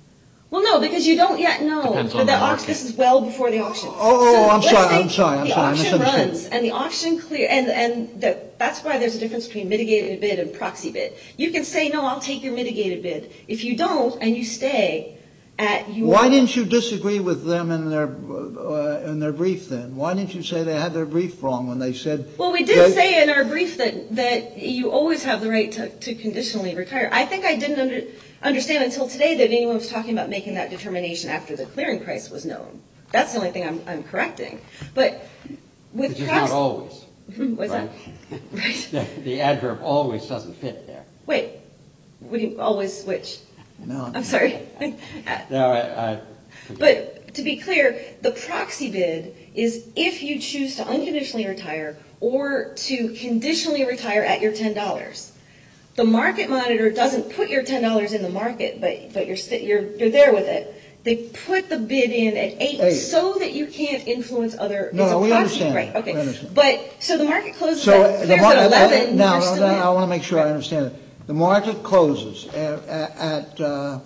Well, no, because you don't yet know. Depends on the market. This is well before the auction. I'm let's sorry. say I The auction misunderstood. runs, and the auction that's why there's a difference between mitigated bid and proxy bid. You can say, no, I'll take your mitigated bid. If you don't, and you stay at your... Why didn't you disagree with them in their brief then? Why didn't you say they had their brief wrong when they said... Well, we did say in our brief that you always have the right to conditionally retire. I think I didn't understand until today that anyone was talking about making that determination after the clearing price was known. That's the only thing I'm correcting. But with Which is not always. What's right? that? Right. The adverb always doesn't fit there. Wait. What do you always switch? No. I'm sorry. No, But to be clear, the proxy bid is if you choose to unconditionally retire or to conditionally retire at your $10. The market monitor doesn't put your $10 in the market, but you're there with it. They put the bid in at 8 so that you can't influence other. No, it's a we proxy, understand. right? Okay. We understand. But so the market closes So clears at 11. Now, you're still in. I want to make sure I understand it. The market closes at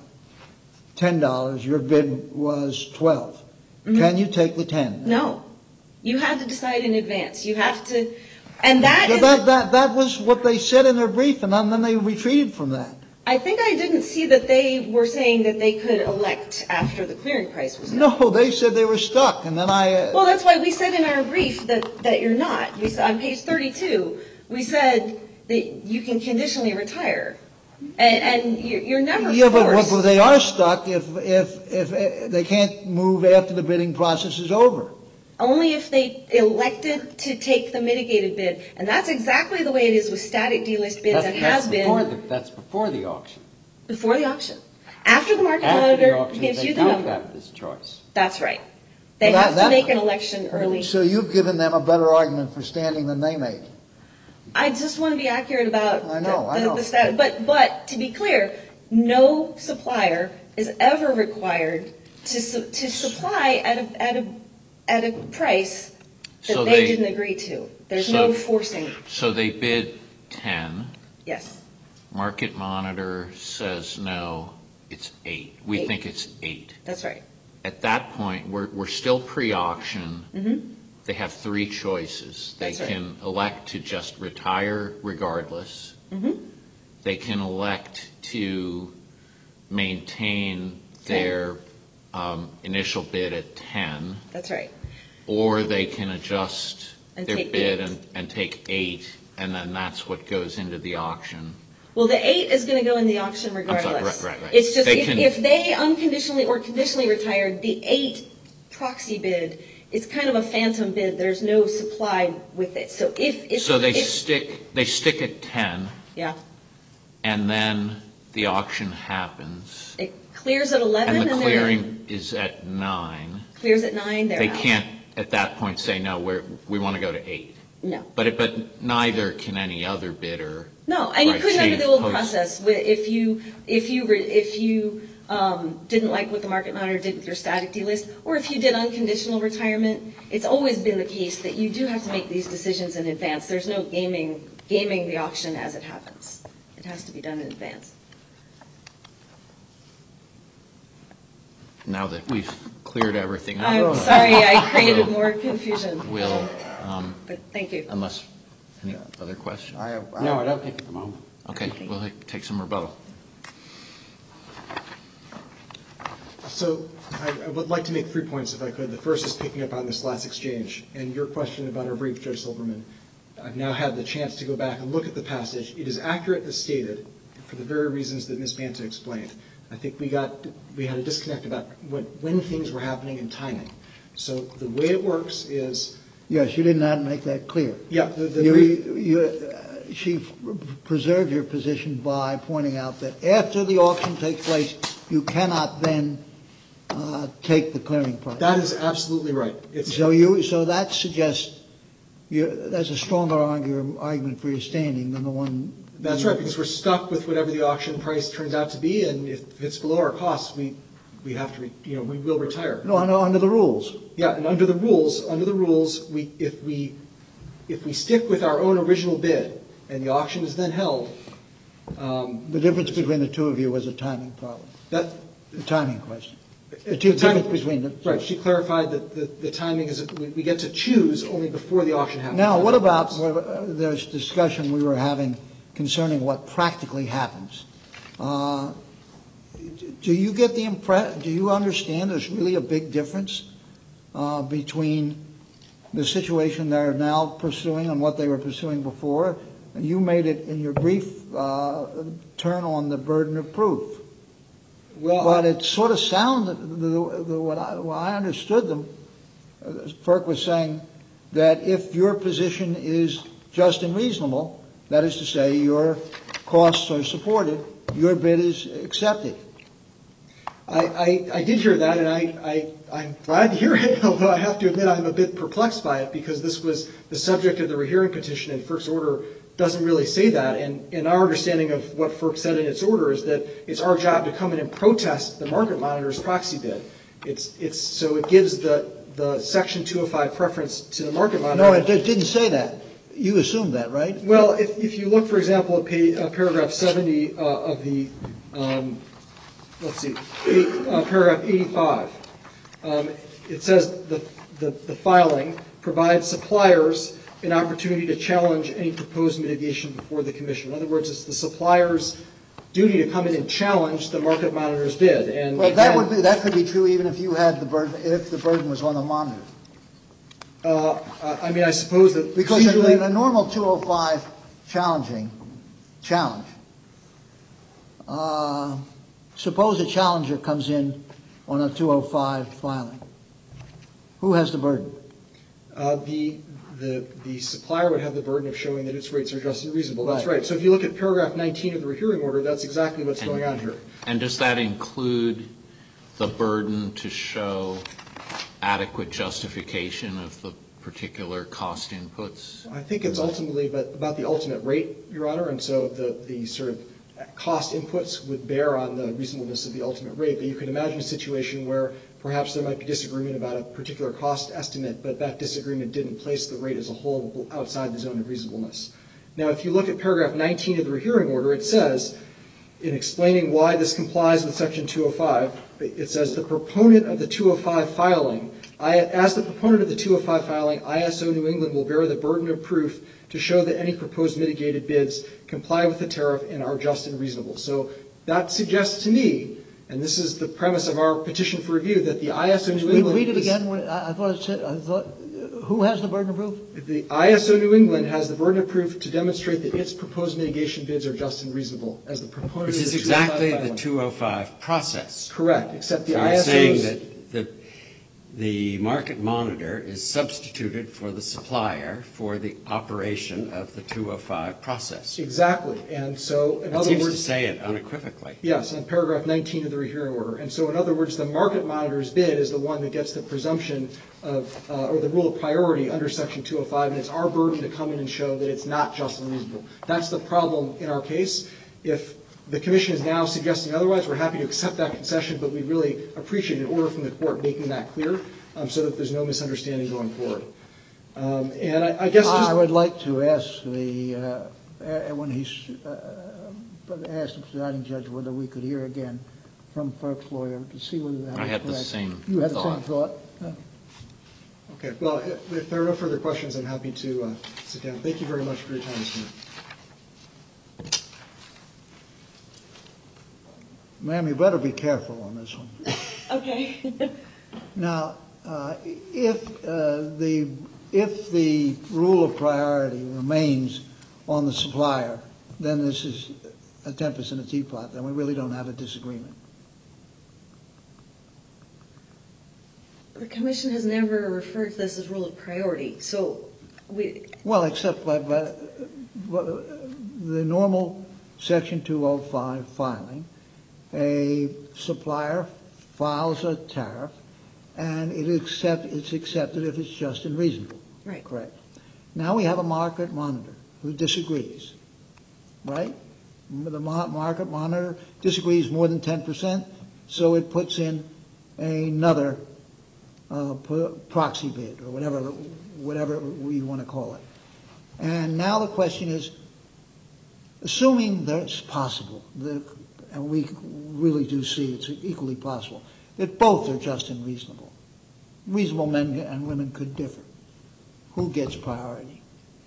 $10. Your bid was $12. Mm-hmm. Can you take the 10? No, you had to decide in advance. You have to, and that is. That was what they said in their brief, and then they retreated from that. I think I didn't see that they were saying that they could elect after the clearing price was known. No, they said they were stuck, and then Well, that's why we said in our brief that you're not. We said, on page 32, we said that you can conditionally retire, and you're never forced. but they are stuck if they can't move after the bidding process is over. Only if they elected to take the mitigated bid, and that's exactly the way it is with static delist bids and has been That's before the auction. before the auction. After the market After the monitor auction, gives they you the don't number. have this choice. That's right. They Well, have to make an election early. So you've given them a better argument for standing than they made. I just want to be accurate about I know. the status. But to be clear, no supplier is ever required to supply at a price that So they they- didn't agree to. There's so- no forcing. So they bid 10. Yes. Market monitor says no, it's 8. We 8. think it's 8. That's right. At that point, we're still pre-auction. Mm-hmm. They have 3 choices. They That's right. can elect to just retire regardless. Mm-hmm. They can elect to maintain their initial bid at 10, That's right. or they can adjust And their take bid 8. and take 8, and then that's what goes into the auction. Well, the 8 is going to go in the auction regardless. right. It's just They if they unconditionally or conditionally retired, the 8 proxy bid is kind of a phantom bid. There's no supply with it. So They stick at 10, yeah, and then the auction happens, it clears at 11 and the they're in. clearing is at 9. Clears at 9. They're They out. can't at that point say no. We want to go to 8. No. But neither can any other bidder. No, and you Right, couldn't under change the old post. process if you didn't like what the market monitor did with your static delist, or if you did unconditional retirement. It's always been the case that you do have to make these decisions in advance. There's no gaming the auction as it happens. It has to be done in advance. Now that we've cleared everything I'm up, sorry I created more confusion. we'll, But thank you. unless, any other questions? No, I don't think at the moment. Okay, we'll take some rebuttal. So I would like to make 3 points if I could. The first is picking up on this last exchange and your question about our brief, Judge Silverman. I've now had the chance to go back and look at the passage. It is accurate as stated for the very reasons that Ms. Banta explained. I think we had a disconnect about when things were happening and timing. So the way it works is... Yes, you did not make that clear. Yeah, She preserved your position by pointing out that after the auction takes place, you cannot then take the clearing price. That is absolutely right. So that suggests that's a stronger argument for your standing than the one. That's right, because we're stuck with whatever the auction price turns out to be, and if it's below our costs, we have to, we will retire. No, under the rules. Yeah, and under the rules, if we stick with our own original bid and the auction is then held, The difference between the two of you was a timing problem. The timing question. The The timing difference between the... Right. She clarified that the timing is we get to choose only before the auction happens. Now, what about there's discussion we were having concerning what practically happens? Do you get the do you understand there's really a big difference between the situation they're now pursuing and what they were pursuing before? You made it in your brief turn on the burden of proof. Well, but it sort of sounded, what I understood them, FERC was saying that if your position is just and reasonable, that is to say your costs are supported, your bid is accepted. I did hear that, and I'm glad to hear it, although I have to admit I'm a bit perplexed by it because this was the subject of the rehearing petition, and FERC's order doesn't really say that. And our understanding of what FERC said in its order is that it's our job to come in and protest the market monitor's proxy bid. So it gives the Section 205 preference to the market monitor. No, it didn't say that. You assumed that, right? Well, if you look, for example, at paragraph 70 of the paragraph 85. It says the filing provides suppliers an opportunity to challenge any proposed mitigation before the commission. In other words, it's the supplier's duty to come in and challenge the market monitor's bid. And well, that could be true even if you had the burden, if the burden was on the monitor. I mean, I suppose that because in a normal 205 challenge. Suppose a challenger comes in on a 205 filing. Who has the burden? The supplier would have the burden of showing that its rates are just and reasonable. Right. That's right. So if you look at paragraph 19 of the rehearing order, that's exactly what's going on here. And does that include the burden to show adequate justification of the particular cost inputs? I think it's ultimately about the ultimate rate, Your Honor, and so the sort of cost inputs would bear on the reasonableness of the ultimate rate. But you can imagine a situation where perhaps there might be disagreement about a particular cost estimate, but that disagreement didn't place the rate as a whole outside the zone of reasonableness. Now, if you look at paragraph 19 of the rehearing order, it says, in explaining why this complies with Section 205, it says the proponent of the 205 filing, as the proponent of the 205 filing, ISO New England will bear the burden of proof to show that any proposed mitigated bids comply with the tariff and are just and reasonable. So that suggests to me, and this is the premise of our petition for review, that the ISO New England... Read it again. I thought, who has the burden of proof? The ISO New England has the burden of proof to demonstrate that its proposed mitigation bids are just and reasonable as the proponent of the 205 Which is exactly filing. the 205 process. Correct, except the so ISO's... You're saying that the market monitor is substituted for the supplier for the operation of the 205 process. Exactly. And so, in It other seems words... to say it unequivocally. Yes, on paragraph 19 of the rehearing order. And so, in other words, the market monitor's bid is the one that gets the presumption of, or the rule of priority under Section 205, and it's our burden to come in and show that it's not just and reasonable. That's the problem in our case. If the Commission is now suggesting otherwise, we're happy to accept that concession, but we really appreciate an order from the Court making that clear so that there's no misunderstanding going forward. And I guess just... I would like to ask when he's asked the presiding judge whether we could hear again from FERC's lawyer to see whether that was correct. I had the same thought. You had the same thought? Okay. Well, if there are no further questions, I'm happy to sit down. Thank you very much for your time this morning. Ma'am, you better be careful on this one. Okay. Now, if the rule of priority remains on the supplier, then this is a tempest in a teapot. Then we really don't have a disagreement. The Commission has never referred to this as rule of priority, so we... Well, except by the normal Section 205 filing, a supplier files a tariff, and it's accepted if it's just and reasonable. Right. Correct. Now we have a market monitor who disagrees, right? The market monitor disagrees more than 10%, so it puts in another proxy bid or whatever we want to call it. And now the question is, assuming that it's possible, and we really do see it's equally possible, that both are just and reasonable. Reasonable men and women could differ. Who gets priority?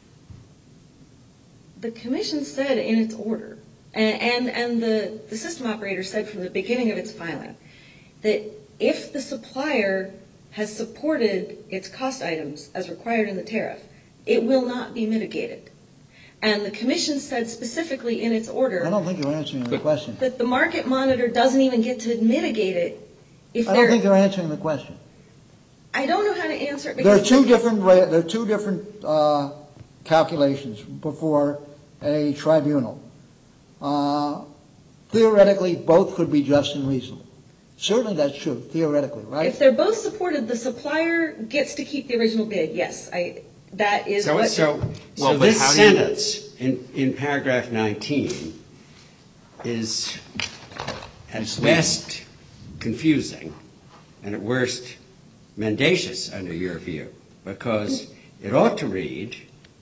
The commission said in its order, and the system operator said from the beginning of its filing, that if the supplier has supported its cost items as required in the tariff, it will not be mitigated. And the commission said specifically in its order, I don't think you're answering the question. that the market monitor doesn't even get to mitigate it if I don't think you're answering the question. I don't know how to answer it There are because two different calculations before a tribunal. Theoretically, both could be just and reasonable. Certainly that's true, theoretically, right? if they're both supported, the supplier gets to keep the original bid. Yes, that is what. So Well, but this how do you- sentence in paragraph 19 is at best confusing and at worst mendacious under your view, because it ought to read,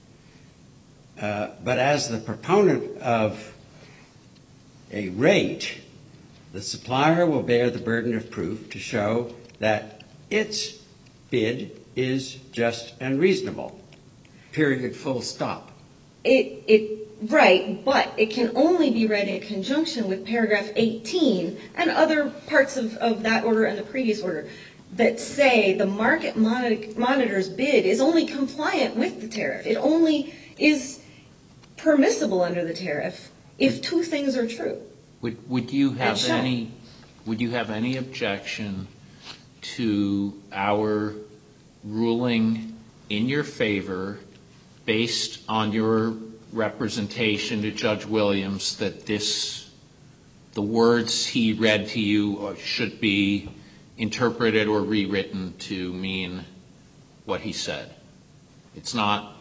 but as the proponent of a rate, the supplier will bear the burden of proof to show that its bid is just and reasonable. Period, full stop. Right, but it can only be read in conjunction with paragraph 18 and other parts of that order and the previous order that say the market monitor's bid is only compliant with the tariff. It only is permissible under the tariff if two things are true. Would you have any objection to our ruling in your favor based on your representation to Judge Williams that the words he read to you should be interpreted or rewritten to mean what he said? It's not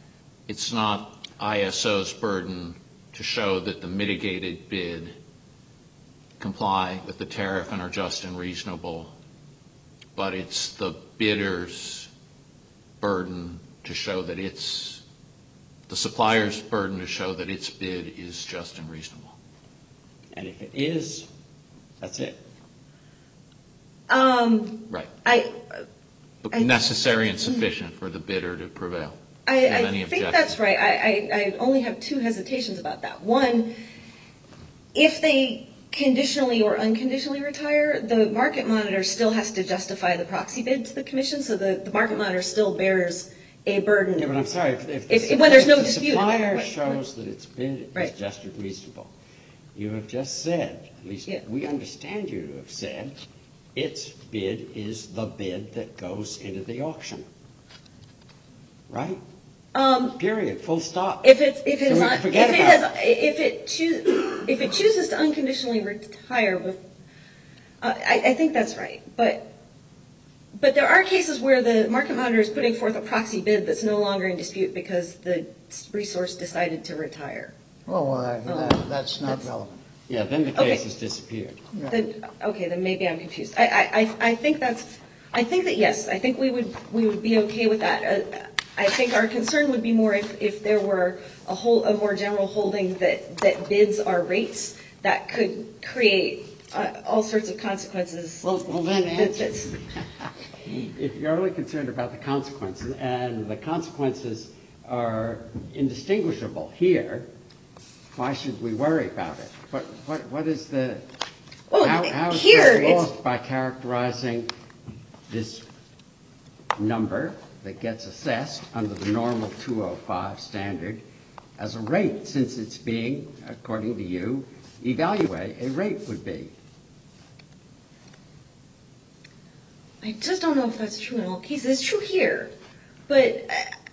ISO's burden to show that the mitigated bid comply with the tariff and are just and reasonable, but it's the bidder's burden to show that the supplier's burden to show that its bid is just and reasonable. And if it is, that's it. Right. Necessary and sufficient for the bidder to prevail. I think that's right. I only have two hesitations about that. One, if they conditionally or unconditionally retire, the market monitor still has to justify the proxy bid to the commission, so the market monitor still bears a burden. Yeah, but I'm sorry, When there's no the dispute. supplier Right. shows that its bid Right. is just and reasonable, you have just said, at least Yeah. we understand you to have said, its bid is the bid that goes into the auction. Right? Period. Full stop. If it chooses to unconditionally retire, I think that's right. But there are cases where the market monitor is putting forth a proxy bid that's no longer in dispute because the resource decided to retire. That's not relevant. Yeah, then the case has disappeared. Then maybe I'm confused. I think that yes, I think we would be okay with that. I think our concern would be more if there were a more general holding that bids are rates that could create all sorts of consequences. Well, then answer. If you're only concerned about the consequences, and the consequences are indistinguishable here, why should we worry about it? What is the... how is this lost by characterizing this number that gets assessed under the normal 205 standard as a rate, since it's being, according to you, evaluate a rate would be? I just don't know if that's true in all cases. It's true here, but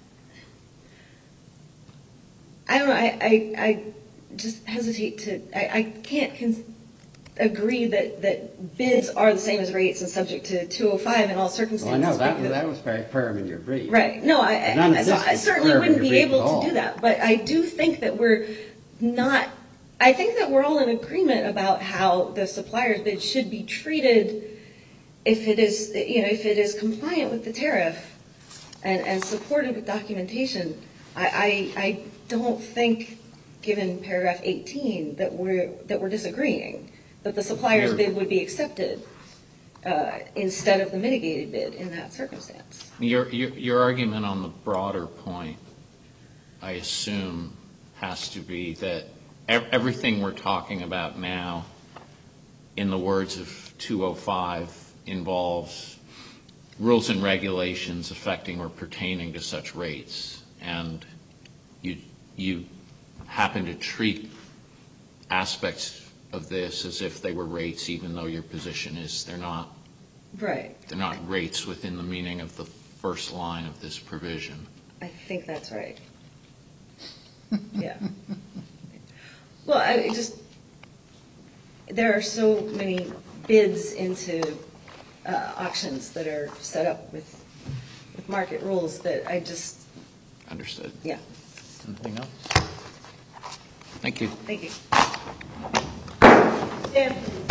I don't know. I just hesitate to. I can't agree that bids are the same as rates and subject to 205 in all circumstances. Well, I know that was very firm in your brief. Right. No, I certainly wouldn't be able to do that. But I do think that we're not. I think that we're all in agreement about how the supplier's bid should be treated if it is compliant with the tariff and supported with documentation. I don't think given paragraph 18, that we're disagreeing, that the supplier's bid would be accepted instead of the mitigated bid in that circumstance. Your argument on the broader point, I assume, has to be that everything we're talking about now, in the words of 205, involves rules and regulations affecting or pertaining to such rates, and you happen to treat aspects of this as if they were rates, even though your position is they're not. Right. They're not rates within the meaning of the first line of this provision. I think that's right. Yeah. Well, there are so many bids into auctions that are set up with market rules that I just... Understood. Yeah. Anything else? Thank you. Thank you. Stand, please.